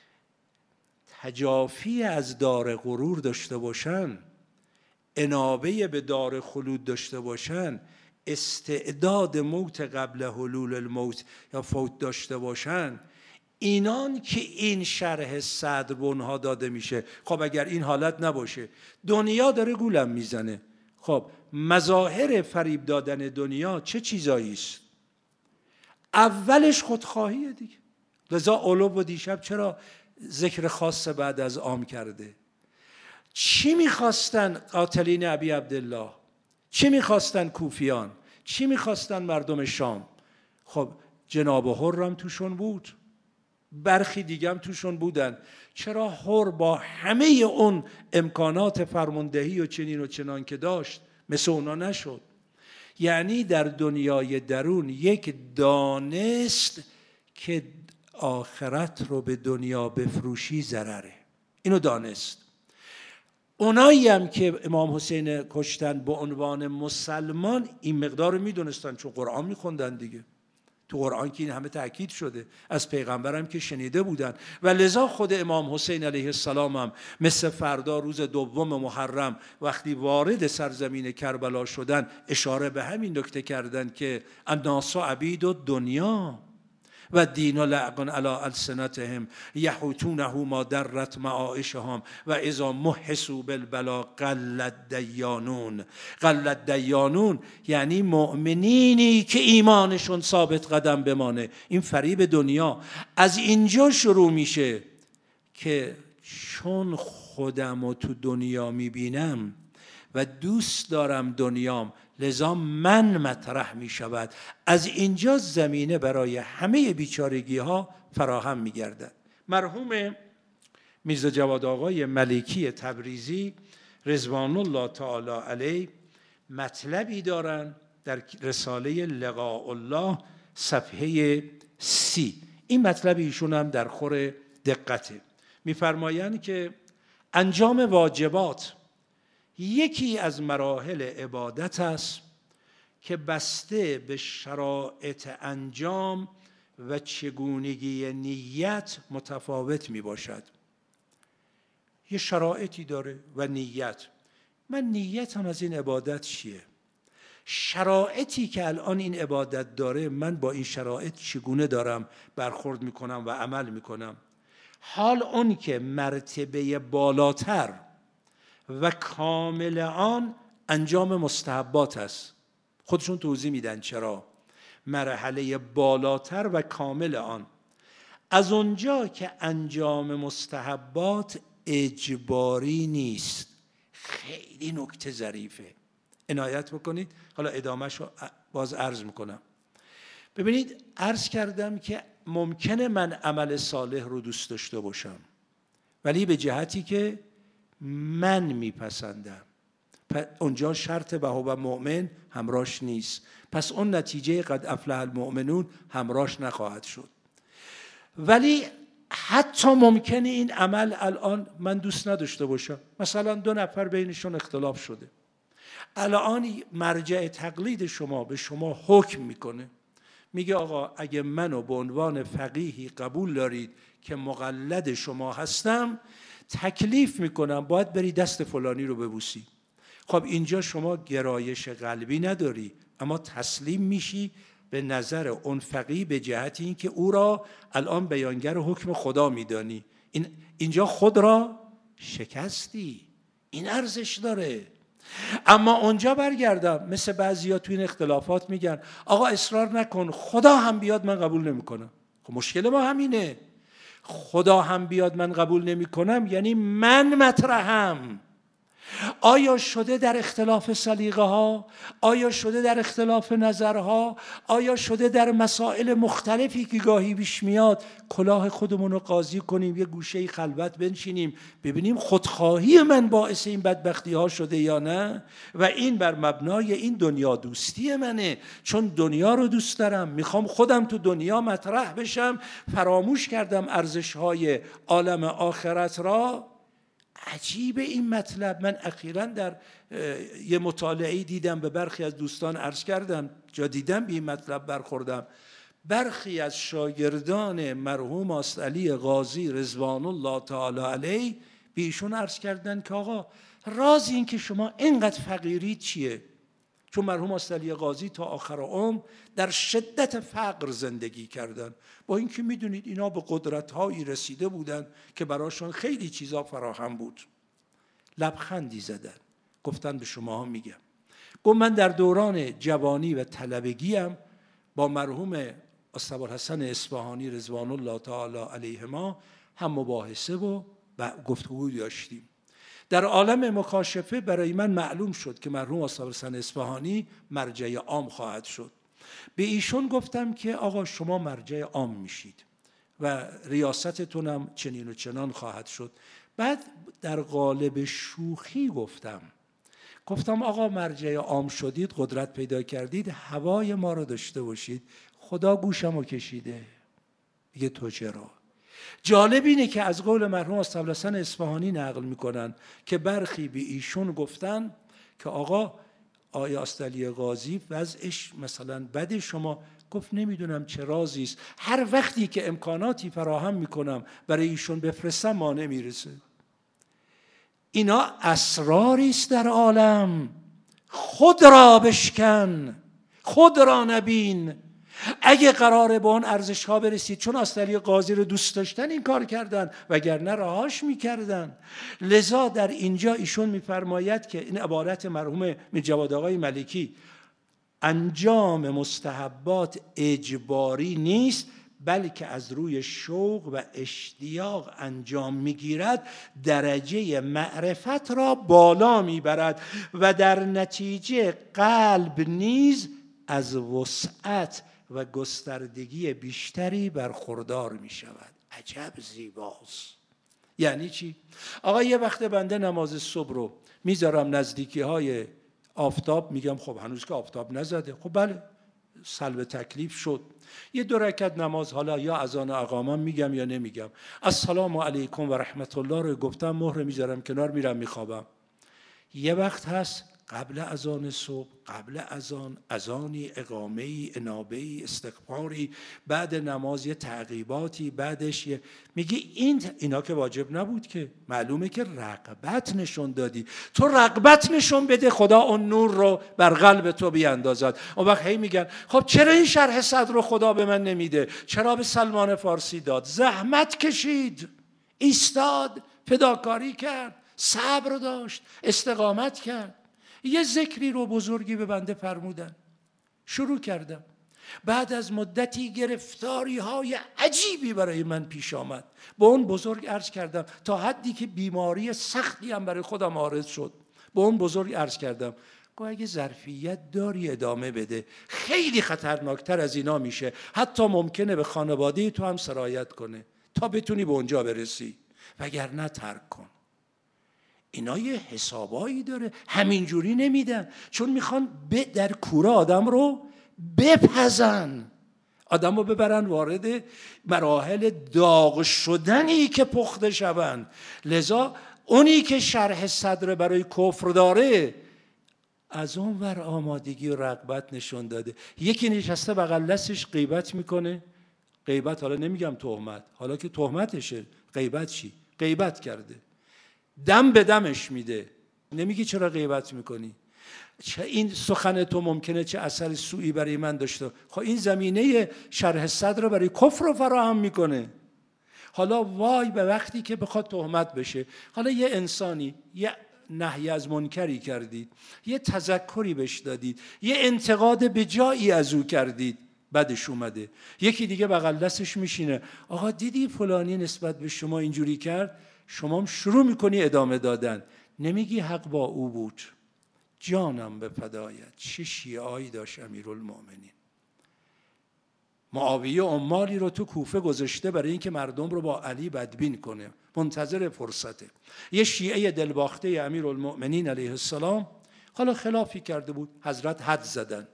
تجافی از دار غرور داشته باشن، انابه به دار خلود داشته باشن، استعداد موت قبل حلول الموت یا فوت داشته باشن، اینان که این شرح صدر به اونها داده میشه. خب اگر این حالت نباشه، دنیا داره گولم میزنه. خب مظاهر فریب دادن دنیا چه چیزایی است؟ اولش خودخواهیه دیگه. لذا علو و دیشب چرا ذکر خاص بعد از عام کرده؟ چی میخواستن قاتلین ابی عبدالله؟ چی میخواستن کوفیان؟ چی میخواستن مردم شام؟ خب جناب حرم توشون بود، برخی دیگه هم توشون بودن. چرا حر با همه اون امکانات فرماندهی و چنین و چنان که داشت مثل اونا نشد؟ یعنی در دنیای درون یک دانست که آخرت رو به دنیا بفروشی ضرره. اینو دانست. اونایی هم که امام حسین کشتن به عنوان مسلمان این مقدار رو میدونستن، چون قرآن میخوندن دیگه. تو قرآن که این همه تأکید شده، از پیغمبر هم که شنیده بودن. و لذا خود امام حسین علیه السلام هم مثل فردا روز 2 محرم وقتی وارد سرزمین کربلا شدن اشاره به همین نکته کردن که الناس عبید الدنیا و دین لعب علی السنتهم یحوتونه ما درت معایشهم و اذا محسوا بالبلا قل الدیانون. قل الدیانون یعنی مؤمنینی که ایمانشون ثابت قدم بمانه. این فریب دنیا از اینجا شروع میشه که چون خودم رو تو دنیا میبینم و دوست دارم دنیام، لذا من مطرح می شود. از اینجا زمینه برای همه بیچارگی ها فراهم می گردد. مرحوم میرزا جواد آقای ملکی تبریزی رضوان الله تعالی علیه مطلبی دارن در رساله لقاء الله صفحه 30. این مطلب ایشون هم در خور دقته. میفرمایند که انجام واجبات یکی از مراحل عبادت است که بسته به شرایط انجام و چگونگی نیت متفاوت می باشد. یه شرایطی داره و نیت. من نیتم از این عبادت چیه؟ شرایطی که الان این عبادت داره، من با این شرایط چگونه دارم برخورد می کنم و عمل می کنم؟ حال اون که مرتبه بالاتر و کامل آن انجام مستحبات است. خودشون توضیح میدن چرا. مرحله بالاتر و کامل آن از اونجا که انجام مستحبات اجباری نیست. خیلی نکته ظریفه، عنایت بکنید. حالا ادامهش رو باز عرض میکنم. ببینید، عرض کردم که ممکنه من عمل صالح رو دوست داشته باشم، ولی به جهتی که من میپسندم. اونجا شرط بهو مؤمن همراش نیست، پس اون نتیجه قد افلح المؤمنون همراش نخواهد شد. ولی حتی ممکنه این عمل الان من دوست نداشته باشم. مثلا 2 نفر بینشون اختلاف شده، الان مرجع تقلید شما به شما حکم میکنه، میگه آقا اگه منو به عنوان فقیهی قبول دارید که مقلد شما هستم، تکلیف میکنم باید بری دست فلانی رو ببوسی. خب اینجا شما گرایش قلبی نداری، اما تسلیم میشی به نظر اون فقیه به جهت این که او را الان بیانگر حکم خدا میدانی. اینجا خود را شکستی. این ارزش داره. اما اونجا برگردم، مثل بعضیا تو این اختلافات میگن آقا اصرار نکن، خدا هم بیاد من قبول نمیکنم. خب مشکل ما همینه. خدا هم بیاد من قبول نمیکنم یعنی من مطرحم. آیا شده در اختلاف سلیقه ها؟ آیا شده در اختلاف نظرها؟ آیا شده در مسائل مختلفی که گاهی پیش میاد کلاه خودمون رو قاضی کنیم، یه گوشه خلوت بنشینیم ببینیم خودخواهی من باعث این بدبختی ها شده یا نه؟ و این بر مبنای این دنیا دوستی منه، چون دنیا رو دوست دارم، میخوام خودم تو دنیا مطرح بشم، فراموش کردم ارزش های عالم آخرت را. عجیب این مطلب. من اخیراً در یه مطالعه دیدم، به برخی از دوستان عرض کردم، جا دیدم به این مطلب برخوردم. برخی از شاگردان مرحوم است علی قاضی رضوان الله تعالی علیه به ایشون عرض کردن که آقا راز این که شما اینقدر فقیرید چیه؟ چون مرحوم است علی قاضی تا آخر عمر در شدت فقر زندگی کردن، با اینکه میدونید اینا به قدرت‌هایی رسیده بودن که براشون خیلی چیزا فراهم بود. لبخندی زدن، گفتن به شماها میگم. گفت من در دوران جوانی و طلبگیم با مرحوم ابوالحسن اصفهانی رضوان الله تعالی علیهما هم مباحثه و گفتگو داشتیم. در عالم مکاشفه برای من معلوم شد که مرحوم ابوالحسن اصفهانی مرجع عام خواهد شد. به ایشون گفتم که آقا شما مرجع عام میشید و ریاستتون هم چنین و چنان خواهد شد. بعد در قالب شوخی گفتم آقا مرجع عام شدید، قدرت پیدا کردید، هوای ما رو داشته باشید. خدا گوشمو کشیده. میگه تو چرا؟ جالب اینه که از قول مرحوم ابوالحسن اصفهانی نقل میکنن که برخی به ایشون گفتن که آقا آیا علی قاضی وضعش مثلا بده شما؟ گفت نمیدونم چه رازی است، هر وقتی که امکاناتی فراهم میکنم برای ایشون بفرستم ما نمیرسه. اینا اسراری است در عالم. خود را بشکن، خود را نبین. اگه قراره به اون ارزش ها برسید، چون علی قاضی رو دوست داشتن این کار کردن، وگرنه رهاش میکردن. لذا در اینجا ایشون میفرماید که این عبارت مرحوم جواد آقای ملکی، انجام مستحبات اجباری نیست بلکه از روی شوق و اشتیاق انجام میگیرد، درجه معرفت را بالا میبرد و در نتیجه قلب نیز از وسعت و گستردگی بیشتری برخوردار می شود. عجب زیباست. یعنی چی؟ آقا یه وقت بنده نماز صبح رو میذارم نزدیکی های آفتاب، میگم خب هنوز که آفتاب نزده، خب بله سلب تکلیف شد، یه 2 رکعت نماز، حالا یا اذان اقامه میگم یا نمیگم، السلام علیکم و رحمت الله رو گفتم، مهر میذارم کنار، میرم میخوابم. یه وقت هست قبل اذان صبح، قبل اذانی، اقامه‌ای، انابه‌ای، استغفاری، بعد نماز یه تعقیباتی، بعدش میگی اینا که واجب نبود که، معلومه که رغبت نشون دادی. تو رغبت نشون بده، خدا اون نور رو بر قلب تو بیاندازد. اون وقت هی میگن خب چرا این شرح صدر رو خدا به من نمیده؟ چرا به سلمان فارسی داد؟ زحمت کشید، ایستاد، فداکاری کرد، صبر داشت، استقامت کرد. یه ذکری رو بزرگی به بنده فرمودن، شروع کردم. بعد از مدتی گرفتاری های عجیبی برای من پیش آمد. با اون بزرگ عرض کردم، تا حدی که بیماری سختی هم برای خودم عارض شد. با اون بزرگ عرض کردم گویا اگه ظرفیت داری ادامه بده، خیلی خطرناکتر از اینا میشه، حتی ممکنه به خانواده تو هم سرایت کنه تا بتونی به اونجا برسی، وگرنه ترک کن. اینا یه حسابایی داره، همینجوری نمیدن، چون میخوان در کوره آدم رو بپزن، آدم رو ببرن وارد مراحل داغ شدنی که پخته شون. لذا اونی که شرح صدر برای کفر داره از اون ور آمادگی و رغبت نشون داده. یکی نشسته بغل دستش غیبت میکنه، غیبت حالا نمیگم تهمت، حالا که تهمتشه، غیبت چی؟ غیبت کرده، دم به دمش میده، نمیگی چرا غیبت میکنی؟ این سخن تو ممکنه چه اثر سوئی برای من داشته. خب این زمینه شرح صدر رو برای کفر رو فراهم میکنه. حالا وای به وقتی که بخواد تهمت بشه. حالا یه انسانی یه نهی از منکری کردید، یه تذکری بهش دادید، یه انتقاد به جایی از او کردید، بعدش اومده یکی دیگه بغل دستش میشینه، آقا دیدی فلانی نسبت به شما اینجوری کرد، شما هم شروع میکنی ادامه دادن. نمیگی حق با او بود؟ جانم به فدایت. چه شیعه‌ای داشت امیرالمؤمنین. معاویه عمالی رو تو کوفه گذاشته برای اینکه مردم رو با علی بدبین کنه، منتظر فرصته. یه شیعه دلباخته امیرالمؤمنین علیه السلام حالا خلافی کرده بود، حضرت حد زدن،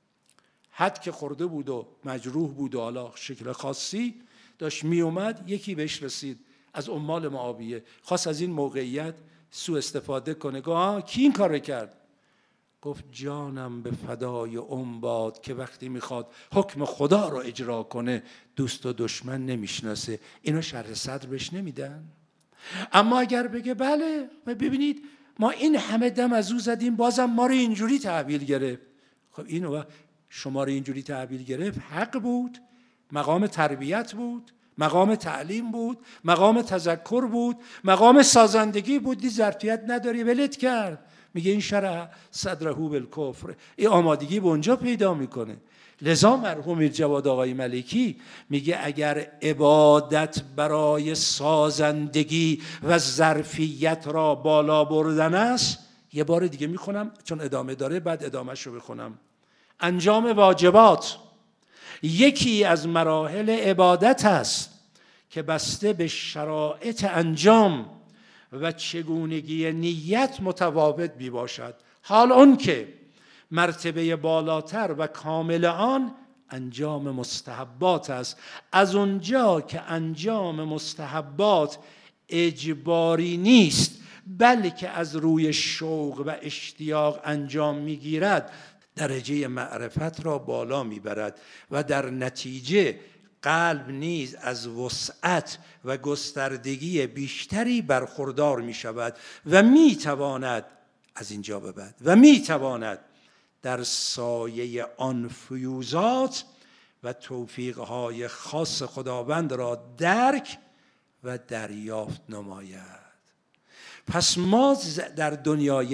حد که خورده بود و مجروح بود و حالا شکل خاصی داشت می اومد، یکی بهش رسید از عمال معاویه، خواست از این موقعیت سوء استفاده کنه. گفت کی این کار کرد؟ گفت جانم به فدای باد که وقتی میخواد حکم خدا رو اجرا کنه دوست و دشمن نمیشناسه. اینا شرح صدر بهش نمیدن. اما اگر بگه بله ببینید ما این همه دم از او زدیم بازم ما رو اینجوری تحویل گرفت، خب اینو شما رو اینجوری تحویل گرفت حق بود، مقام تربیت بود، مقام تعلیم بود، مقام تذکر بود، مقام سازندگی بود. دی ظرفیت نداری ولت کرد. میگه این شرح صدره بالکفر، این آمادگی به اونجا پیدا میکنه. لذا مرحوم میرجواد آقای ملکی میگه اگر عبادت برای سازندگی و ظرفیت را بالا بردن است، یه بار دیگه میخونم چون ادامه داره، بعد ادامهش رو بخونم. انجام واجبات یکی از مراحل عبادت است که بسته به شرایط انجام و چگونگی نیت متفاوت می باشد. حال اون که مرتبه بالاتر و کامل آن انجام مستحبات است. از اونجا که انجام مستحبات اجباری نیست بلکه از روی شوق و اشتیاق انجام میگیرد، درجه معرفت را بالا میبرد و در نتیجه قلب نیز از وسعت و گستردگی بیشتری برخوردار می شود و می تواند از اینجا به بعد و می تواند در سایه آن فیوزات و توفیقهای خاص خداوند را درک و دریافت نماید. پس ما در دنیای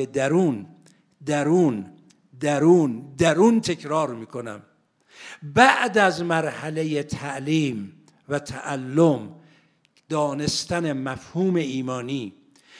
درون تکرار میکنم، بعد از مرحله تعلیم و تعلم دانستن مفهوم ایمانی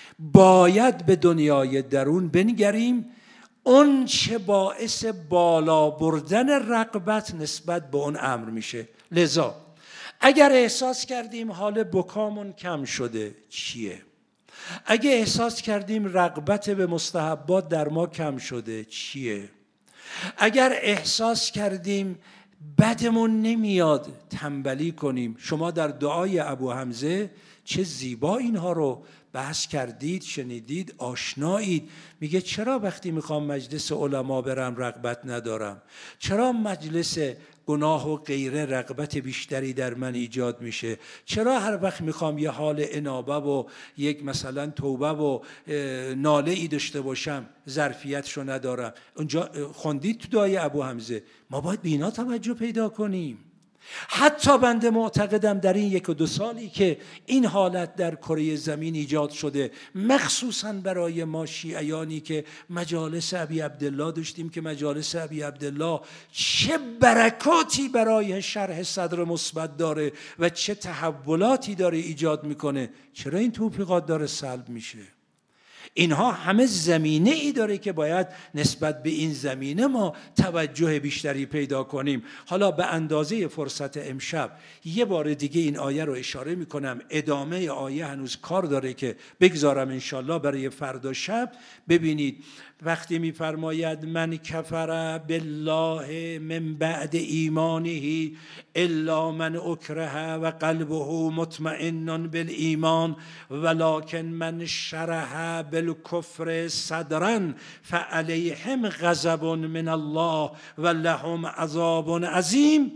باید به دنیای درون بنگریم. اون چه باعث بالا بردن رغبت نسبت به اون امر میشه. لذا اگر احساس کردیم حال بکامون کم شده چیه؟ اگه احساس کردیم رغبت به مستحبات در ما کم شده چیه؟ اگر احساس کردیم بدمون نمیاد تنبلی کنیم. شما در دعای ابو حمزه چه زیبا اینها رو بحث کردید، شنیدید، آشنایید. میگه چرا وقتی میخوام مجلس علما برم رغبت ندارم؟ چرا مجلس گناه و غیره رغبت بیشتری در من ایجاد میشه؟ چرا هر وقت میخوام یه حال انابه و یک مثلا توبه و ناله ای داشته باشم ظرفیتشو ندارم؟ اونجا خوندید تو دعای ابو حمزه. ما باید به اینا توجه پیدا کنیم. حتی بنده معتقدم در این 1 و 2 سالی که این حالت در کره زمین ایجاد شده، مخصوصاً برای ما شیعیانی که مجالس ابی عبدالله داشتیم، که مجالس ابی عبدالله چه برکاتی برای شرح صدر مثبت داره و چه تحولاتی داره ایجاد میکنه، چرا این توفیقات داره سلب میشه؟ اینها همه زمینه ای داره که باید نسبت به این زمینه ما توجه بیشتری پیدا کنیم. حالا به اندازه فرصت امشب یه بار دیگه این آیه رو اشاره میکنم. ادامه آیه هنوز کار داره که بگذارم انشالله برای فردا شب. ببینید وقتی میفرماید من کفر بالله من بعد ایمانه الا من اکره و قلبه مطمئن بالایمان ولکن من شرح بالکفر صدرا فعلیهم غضب من الله ولهم عذاب عظیم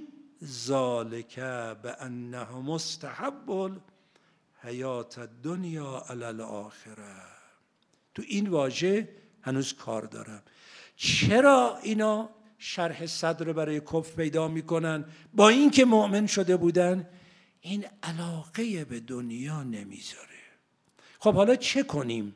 ذلک بانهم مستحب الحیات الدنیا علی الاخره. تو این واژه هنوز کار دارم. چرا اینا شرح صدر برای کفر پیدا میکنن؟ با اینکه مؤمن شده بودن این علاقه به دنیا نمیذاره. خب حالا چه کنیم؟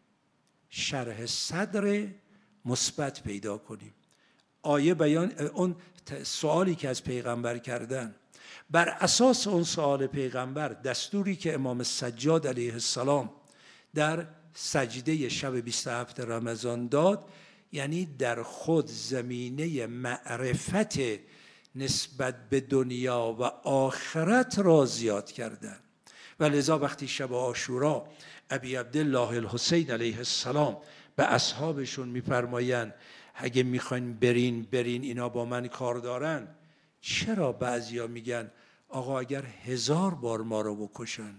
شرح صدر مثبت پیدا کنیم. آیه بیان اون سوالی که از پیغمبر کردن، بر اساس اون سوال پیغمبر دستوری که امام سجاد علیه السلام در سجده شب 27 رمضان داد، یعنی در خود زمینه معرفت نسبت به دنیا و آخرت را زیاد کردن. و لذا وقتی شب عاشورا ابی عبدالله الحسین علیه السلام به اصحابشون میفرمایند اگه میخواین برین اینا با من کار دارن، چرا بعضیا میگن آقا اگر 1000 بار ما رو بکشن؟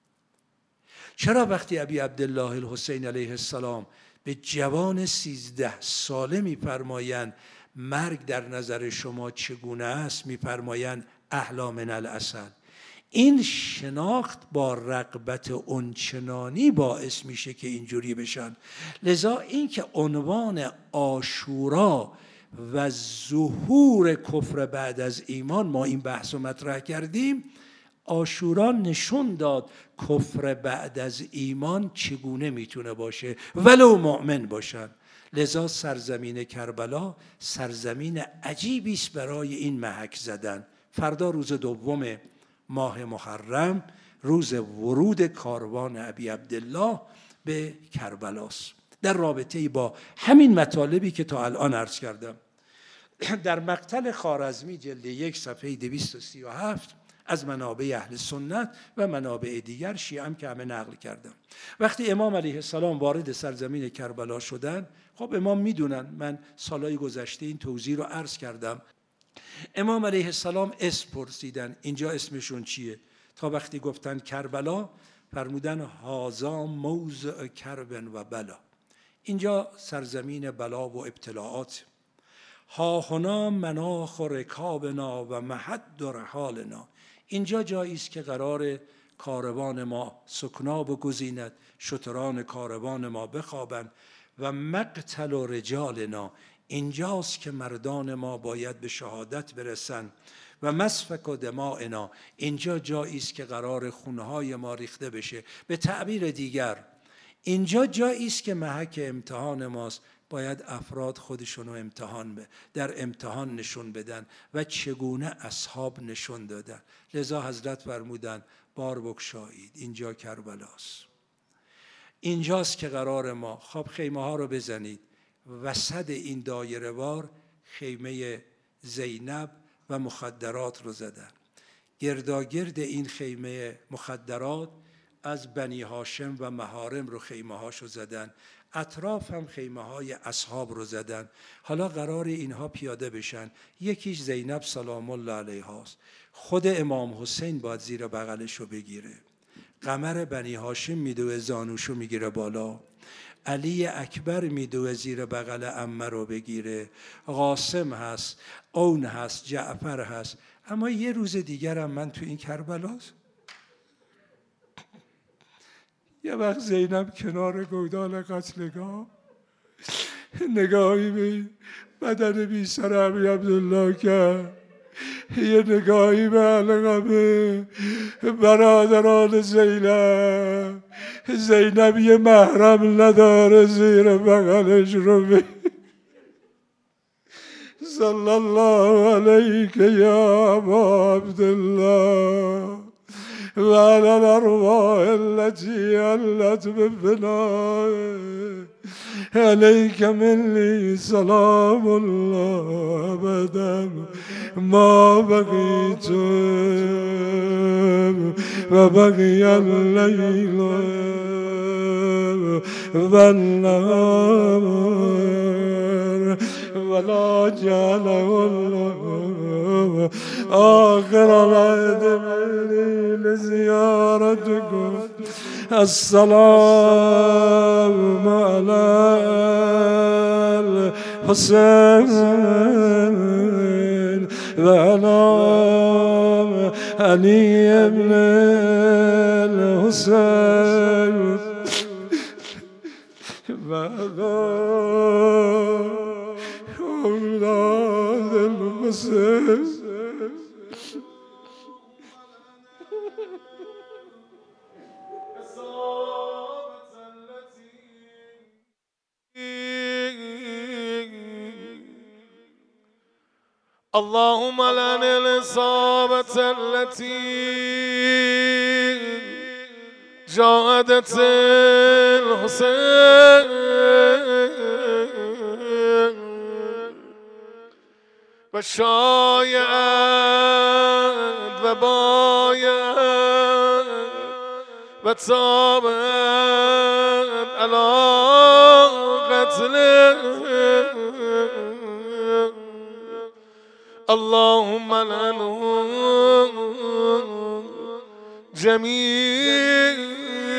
چرا وقتی ابی عبدالله الحسین علیه السلام به جوان 13 ساله میفرمایند مرگ در نظر شما چگونه است، میفرمایند احلی من العسل؟ این شناخت با رغبت اونچنانی باعث میشه که اینجوری بشن. لذا این که عنوان عاشورا و ظهور کفر بعد از ایمان، ما این بحث رو مطرح کردیم، عاشورا نشون داد کفر بعد از ایمان چگونه میتونه باشه ولو مؤمن باشن. لذا سرزمین کربلا سرزمین عجیبی است برای این محک زدن. فردا روز 2 ماه محرم، روز ورود کاروان ابی عبدالله به کربلاست. در رابطه با همین مطالبی که تا الان عرض کردم، در مقتل خوارزمی جلد 1 صفحه 237 از منابع اهل سنت و منابع دیگر شیعه هم که همه نقل کردم، وقتی امام علیه السلام وارد سرزمین کربلا شدن، خب امام میدونن، من سالهای گذشته این توضیح رو عرض کردم، امام علیه السلام اسم پرسیدن اینجا اسمشون چیه؟ تا وقتی گفتن کربلا فرمودن هازا موضع کرب و بلا، اینجا سرزمین بلا و ابتلاعات، ها هنا مناخ و رکابنا و محد و رحالنا، اینجا جایی است که قرار کاروان ما سکنا بگزیند، شتران کاروان ما بخوابند، و مقتل و رجالنا، اینجاست که مردان ما باید به شهادت برسند، و مسفک و دمائنا، اینجا جایی است که قرار خونهای ما ریخته بشه. به تعبیر دیگر اینجا جایی است که محک امتحان ماست، باید افراد خودشون رو در امتحان نشون بدن و چگونه اصحاب نشون دادن. لذا حضرت فرمودن بار بگشایید، اینجا کربلاست، اینجاست که قرار ما، خب خیمه ها رو بزنید. وسط این دایره وار خیمه زینب و مخدرات رو زدن. گرداگرد این خیمه مخدرات از بنی هاشم و محارم رو خیمه هاشو زدن، اطراف هم خیمه های اصحاب رو زدن. حالا قرار اینها پیاده بشن، یکیش زینب سلام الله علیها است، خود امام حسین باید زیر بغلشو بگیره، قمر بنی هاشم میدوه زانوشو میگیره بالا، علی اکبر میدوه زیر بغل عمه رو بگیره، قاسم هست، اون هست، جعفر هست. اما یه روز دیگر هم من تو این کربلاست، یه وقت زینب کنار گودال قتلگاه نگاهی به بدن بی سر ابی عبدالله کرد، یه نگاهی به علقمه برادران زینب یه محرم نداره زیر بغلش رو صلی الله علیک یا ابا عبدالله و علی الارواح التي علت بفنائه علیک منی سلام الله ابدا ما بقیت و بقی اللیل و النهار ولا جعله الله آخر العهد مني لزيارتكم السلام على الحسين وعلى علي بن الحسين وعلى أولاد الحسين اللهم لعن الإصابة التي شهادت الحسین و شاید و باید و تابد علی قتله اللهم لعنهم جميعا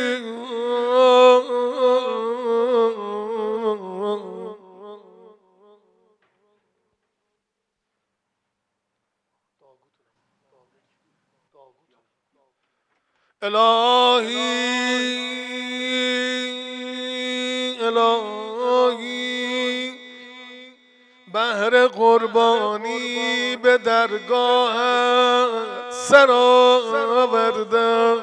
الهی بهر قربانی به درگاهت سر آوردم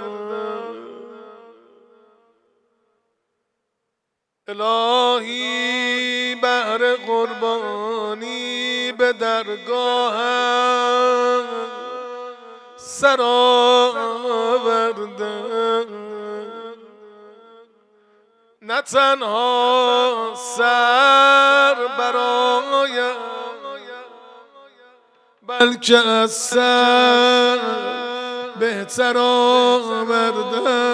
الهی بهر قربانی به درگاهت سر آوردم نه تنها سر برایم بلکه از سر بهتر آوردم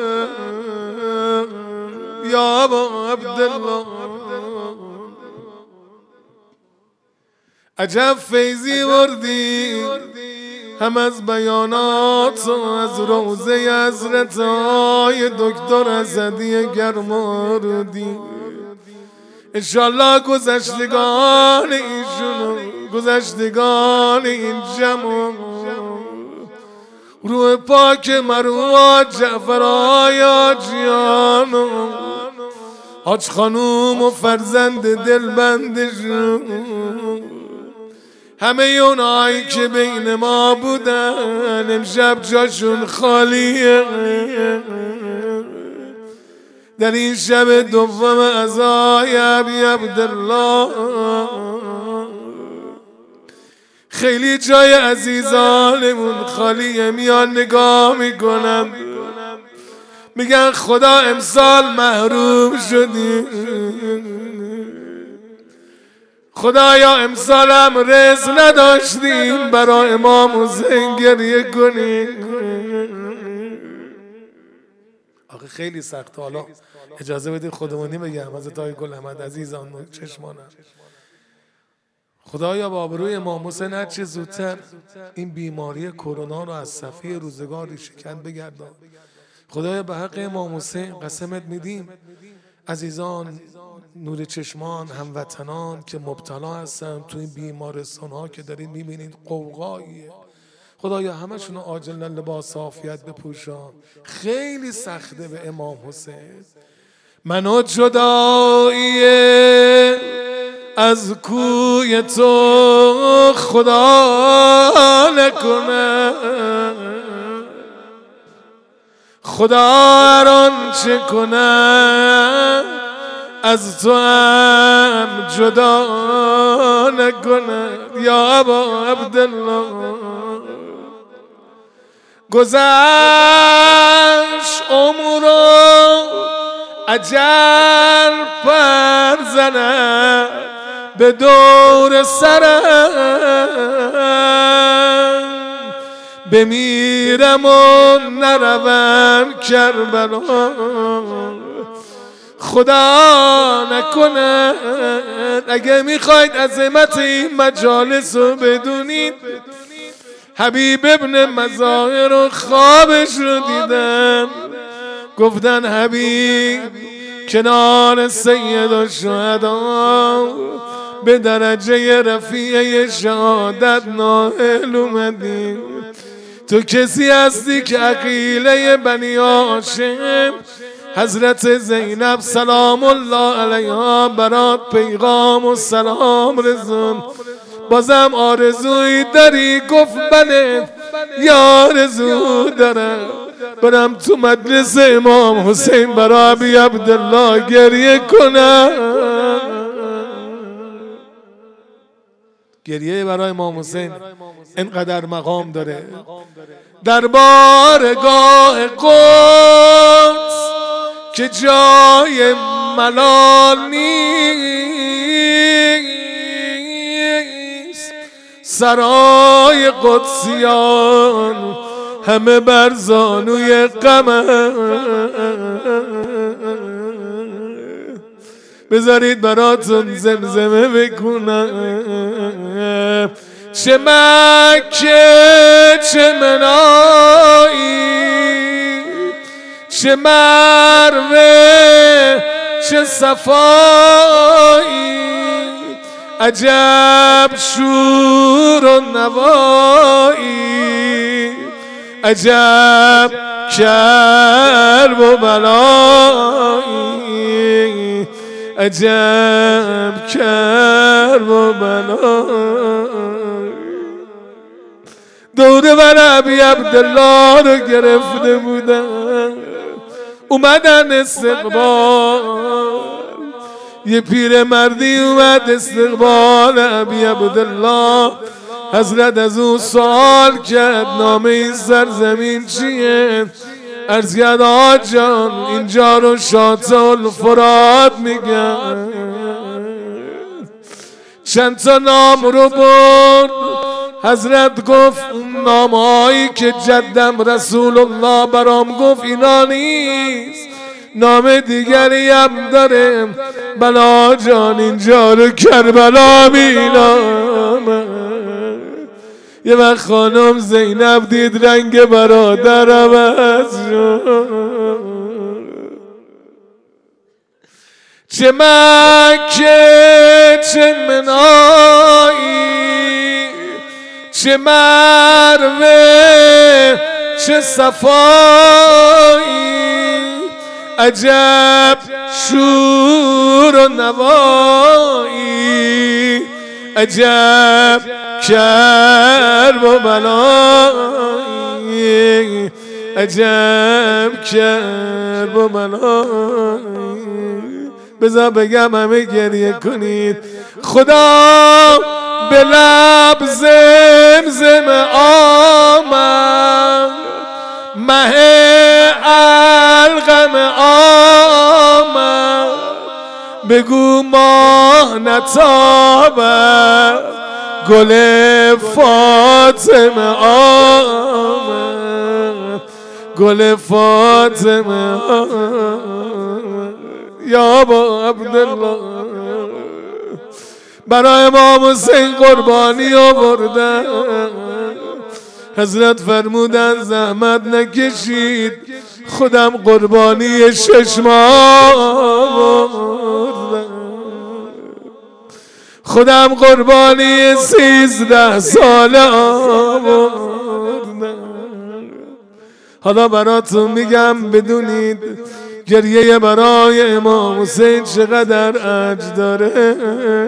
یا ابا عبدالله عجب فیضی وردی هم از بیانات و از روزه حضرت های دکتر اسدی گرمارودی انشالله گذشتگان ایشونو گذشتگان این جمع روح پاک مروه جعفر آیا جیانو حاج خانوم و فرزند دلبندشون همه اونایی که بین ما بودن امشب جاشون خالیه در این شب دوم عزای ابی عبدالله خیلی جای عزیزانمون خالیه میان نگاه میکنن میگن خدا امسال محروم شدی خدایا امسال هم رزق نداشتیم برای امام حسین گریه کنیم آخه خیلی سخته حالا اجازه بدید خودمونی بگم حضرت آقای گل احمد عزیزان چشمانم خدایا با آبروی امام حسین هر چه زودتر این بیماری کرونا رو از صفحه روزگاری شکن بگردان خدایا به حق امام حسین قسمت میدیم عزیزان نور چشمان هموطنان که مبتلا هستن تو این بیمارستان ها که دارین میبینید قوقاییه خدایا همشون عاجلا لباس عافیت بپوشان خیلی سخته به امام حسین منو جداییه از کوی تو خدا نکنه خدا هر آنچه کنه از تو هم جدا نکنه یا ابا عبدالله گذشت عمرو اجل پر زند به دور سرم بمیرم و نروم کربلا خدا نکنه اگه میخواید عظمت این مجالس رو بدونید حبیب ابن مظاهر رو خوابش رو دیدن گفتن حبیب کنار سید الشهدا به درجه رفیع شهادت نائل اومدی تو کسی هستی که عقیله بنی هاشم حضرت زینب سلام الله علیها برات پیغام و سلام رسون بازم آرزوی داری گفت بله یا آرزو دارم برم تو مجلس امام حسین برای ابی عبدالله گریه کنم گریه برای امام حسین اینقدر مقام داره. در بارگاه قدس که جای ملال نیست، سرای قدسیان همه بر زانوی غمند. بذارید براتون زمزمه بکنم. چه مکه چه منایی، چه مروه چه صفایی، عجب شور و نوایی، عجب کرب و بلایی، عجب کرب و بلایی. دوره بر ابی عبدالله رو گرفته بودن، اومدن استقبال. یه پیر مردی اومد استقبال ابی عبدالله. حضرت از اون سوال کرد نام این سرزمین چیه؟ عرض کرد آقا جان اینجا رو شاطئ الفرات میگن. چند تا نام رو برد. حضرت گفت اون نامهایی که جدم رسول الله برام گفت اینا نیست، نام دیگری هم داره. بلا جان اینجا رو کربلا مینامه. یه وقت خانم زینب دید رنگ برادر عوض شد. چه مکه چه منایی، چه مروه چه صفایی، عجب شور و نوایی، عجب کرب و بلایی، عجب کرب و بلایی. بذار بگم همه گریه کنید. خدا به لب زمزم آمد، مه القم آمد، بگو ماه نتابد، گل فاطمه آمد، گل فاطمه آمد. یا با عبدالله برای امام حسین قربانی آوردن. حضرت فرمودن زحمت نکشید، خودم قربانی 6 ماه آوردم، خودم قربانی 13 ساله آوردم. حالا براتون میگم بدونید گریه برای امام حسین چقدر عجز داره.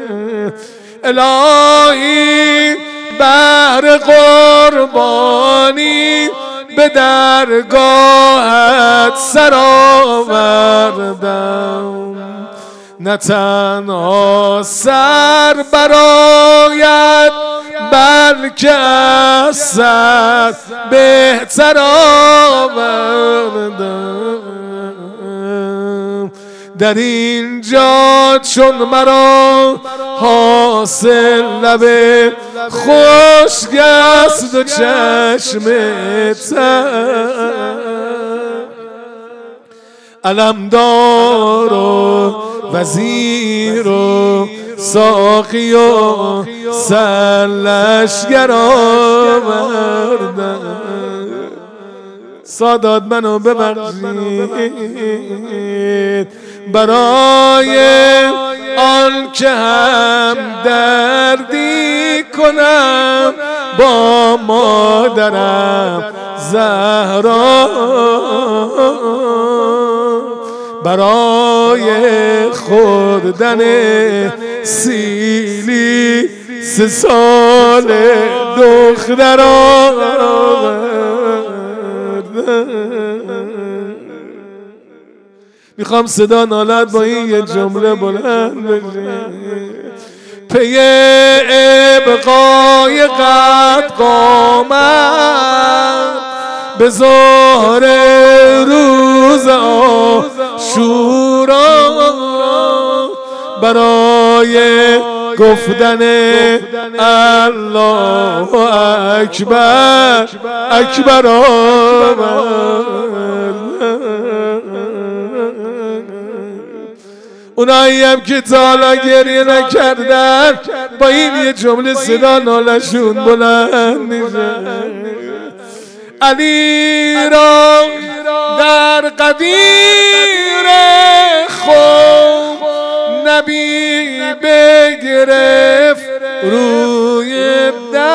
الهی بهر قربانی به درگاهت سر آوردم، نه تنها سر برایت بلکه از سر بهتر آوردم. در اینجا چون مرا حاصل لب خشک است و چشم تر، علمدار و وزیر و ساقی و سرلشگر آوردن. سادات منو ببخشید برای آن که هم دردی کنم با مادرم زهرا، برای خوردن سیلی 3 سال دختر میخوام صدا نالت با این یه جمله بلند بشه. پی ابقای قد قامت به ظهر روز عاشورا برای گفتن الله اکبر اکبر اونایی هم که تا حالا گریه نکردن با این یه جمله صدا نالشون بلند میشه. علی را در قدیر خوب نبی بگرفت روی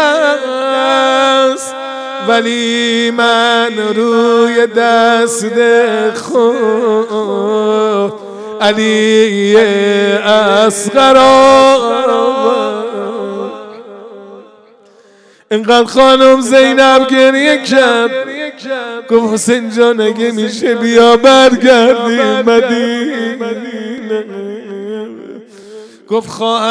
دست، ولی من روی دست خود علی اصغر اینقدر خانم زینب گریه کرد، گفت حسین جان اگه میشه بیا برگردیم مدینه. گفت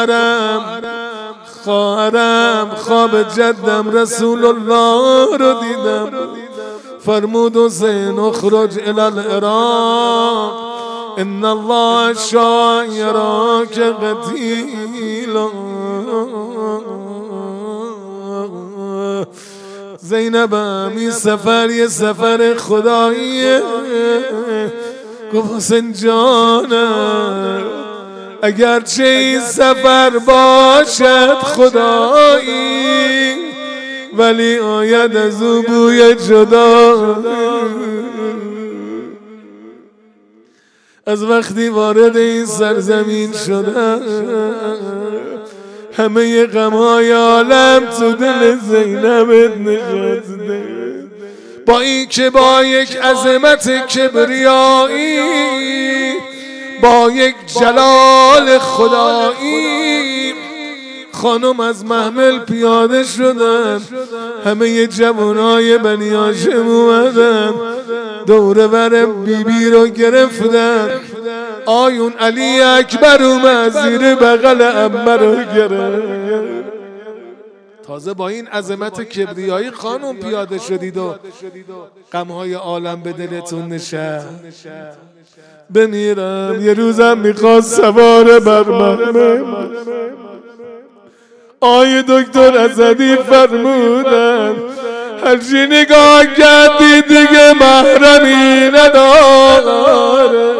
خواهرم خواب جدم رسول الله رو دیدم، فرمود حسین اخرج الى العراق ان الله شایراک قتیلا. زینبم این سفر یه سفر خداییه. گفت حسین جانم اگرچه این سفر باشد خدایی، ولی آید از او بوی جدا. از وقتی وارد این سرزمین شدم همه غمهای عالم تو دل زینبت نشسته. با این که با یک عظمت کبریایی، با یک جلال خدایی، خانم از محمل پیاده شدن. همه جوانای بنی هاشم اومدن دور بر بیبی رو گرفتن. آیون علی اکبر اومد زیر بغل عمه رو گرفت. تازه با این عظمت کبریایی خانم پیاده شدید و غمهای عالم به دلتون نشست. بمیرم یه روزم میخواست سوار بر محمل. آی دکتر اسدی فرمودن هرچی نگاه کردی دیگه محرمی نداره.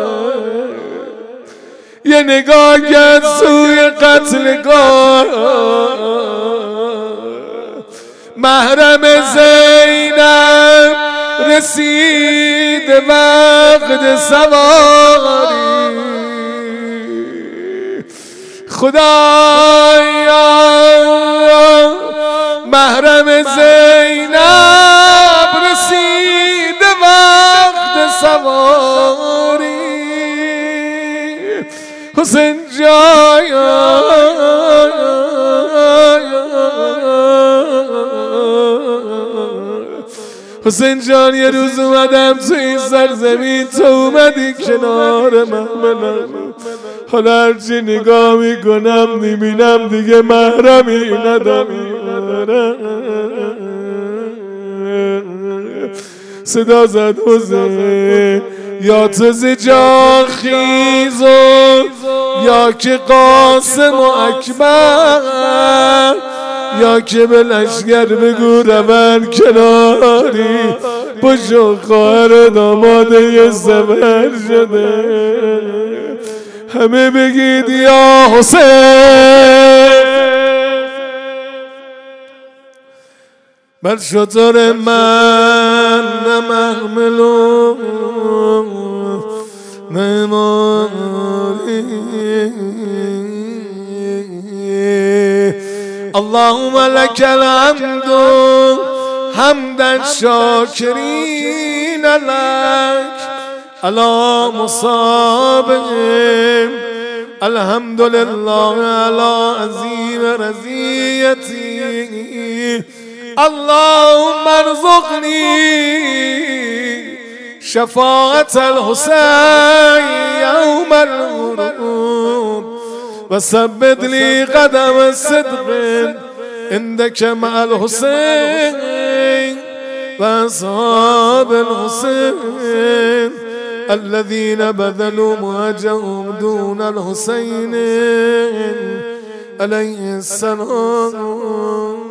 یه نگاه کرد سوی قتلگاه، محرم زینب رسید وقت سواری. خدایا محرم زینب رسید وقت سواری. حسین جایا حسین جان یه روز اومدم تو این سرزمین، تو اومدی کنار محملم. حالا هرچی نگاه میکنم میبینم دیگه محرمی ندارم. صدا زد حسین یا تو زجا خیز یا که قاسم و اکبر، یا که به لشگر بگو رون کناری. بشو خواهر داماده یه سفر شده. همه بگید یا حسین بر شطور من نمحملو نماری. اللهم لك الحمد حمدا شاكرين لك على مصابهم. الحمد لله على عظيم رزيتي. اللهم ارزقني شفاعة الحسين يوم الغروب وثبت لي قدم صدق عندك مع الحسين وأصحاب الحسين الذين بذلوا مهجهم دون الحسين عليه السلام.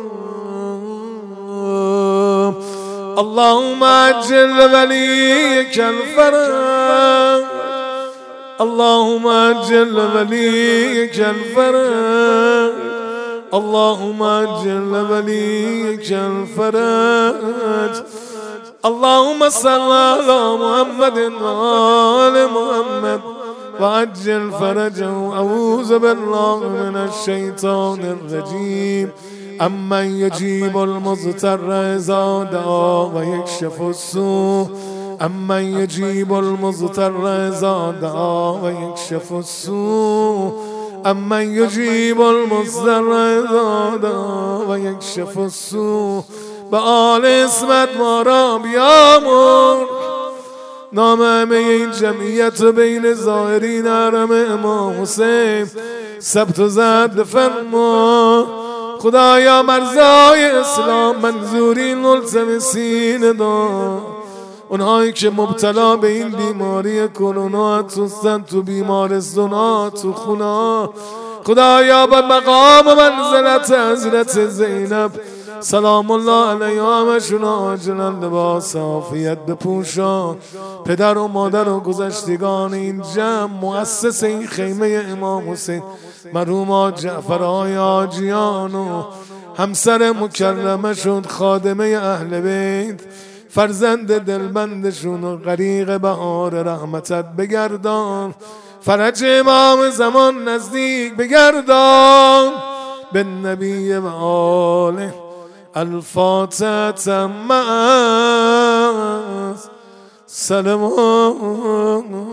اللهم عجل وليك الفرج، اللهم عجل وليك الفرج، اللهم عجل وليك الفرج. اللهم صل على محمد وآل محمد وعجل فرجه. أعوذ بالله من الشيطان الرجيم. أمن يجيب المضطر إذا دعا ويكشف السوء، أمن يجيب المضطر إذا دعا ويكشف السوء، أمن يجيب المضطر إذا دعا ويكشف السوء. بآل اسمت ما را بیامرز. نام همه این جمعیت بین زائرین حرم امام حسین ثبت و ضبط فرما. خدایا مرزای اسلام منظورین ملتمسین دار، اونهایی که مبتلا به این بیماری کرونا هستن تو بیمارستان تو خونه، خدایا به مقام و منزلت حضرت زینب سلام الله علیها همشون عاجلا لباس عافیت بپوشان. پدر و مادر و گذشتگان این جمع، مؤسس این خیمه امام حسین مرحوم جعفرهای حاجیان و همسر مکرمه شد خادمه اهل بیت، فرزند دلبندشون و غریق بهار رحمتت بگردان. فرج امام زمان نزدیک بگردان. به نبی و آله الفاتحه مع سلام.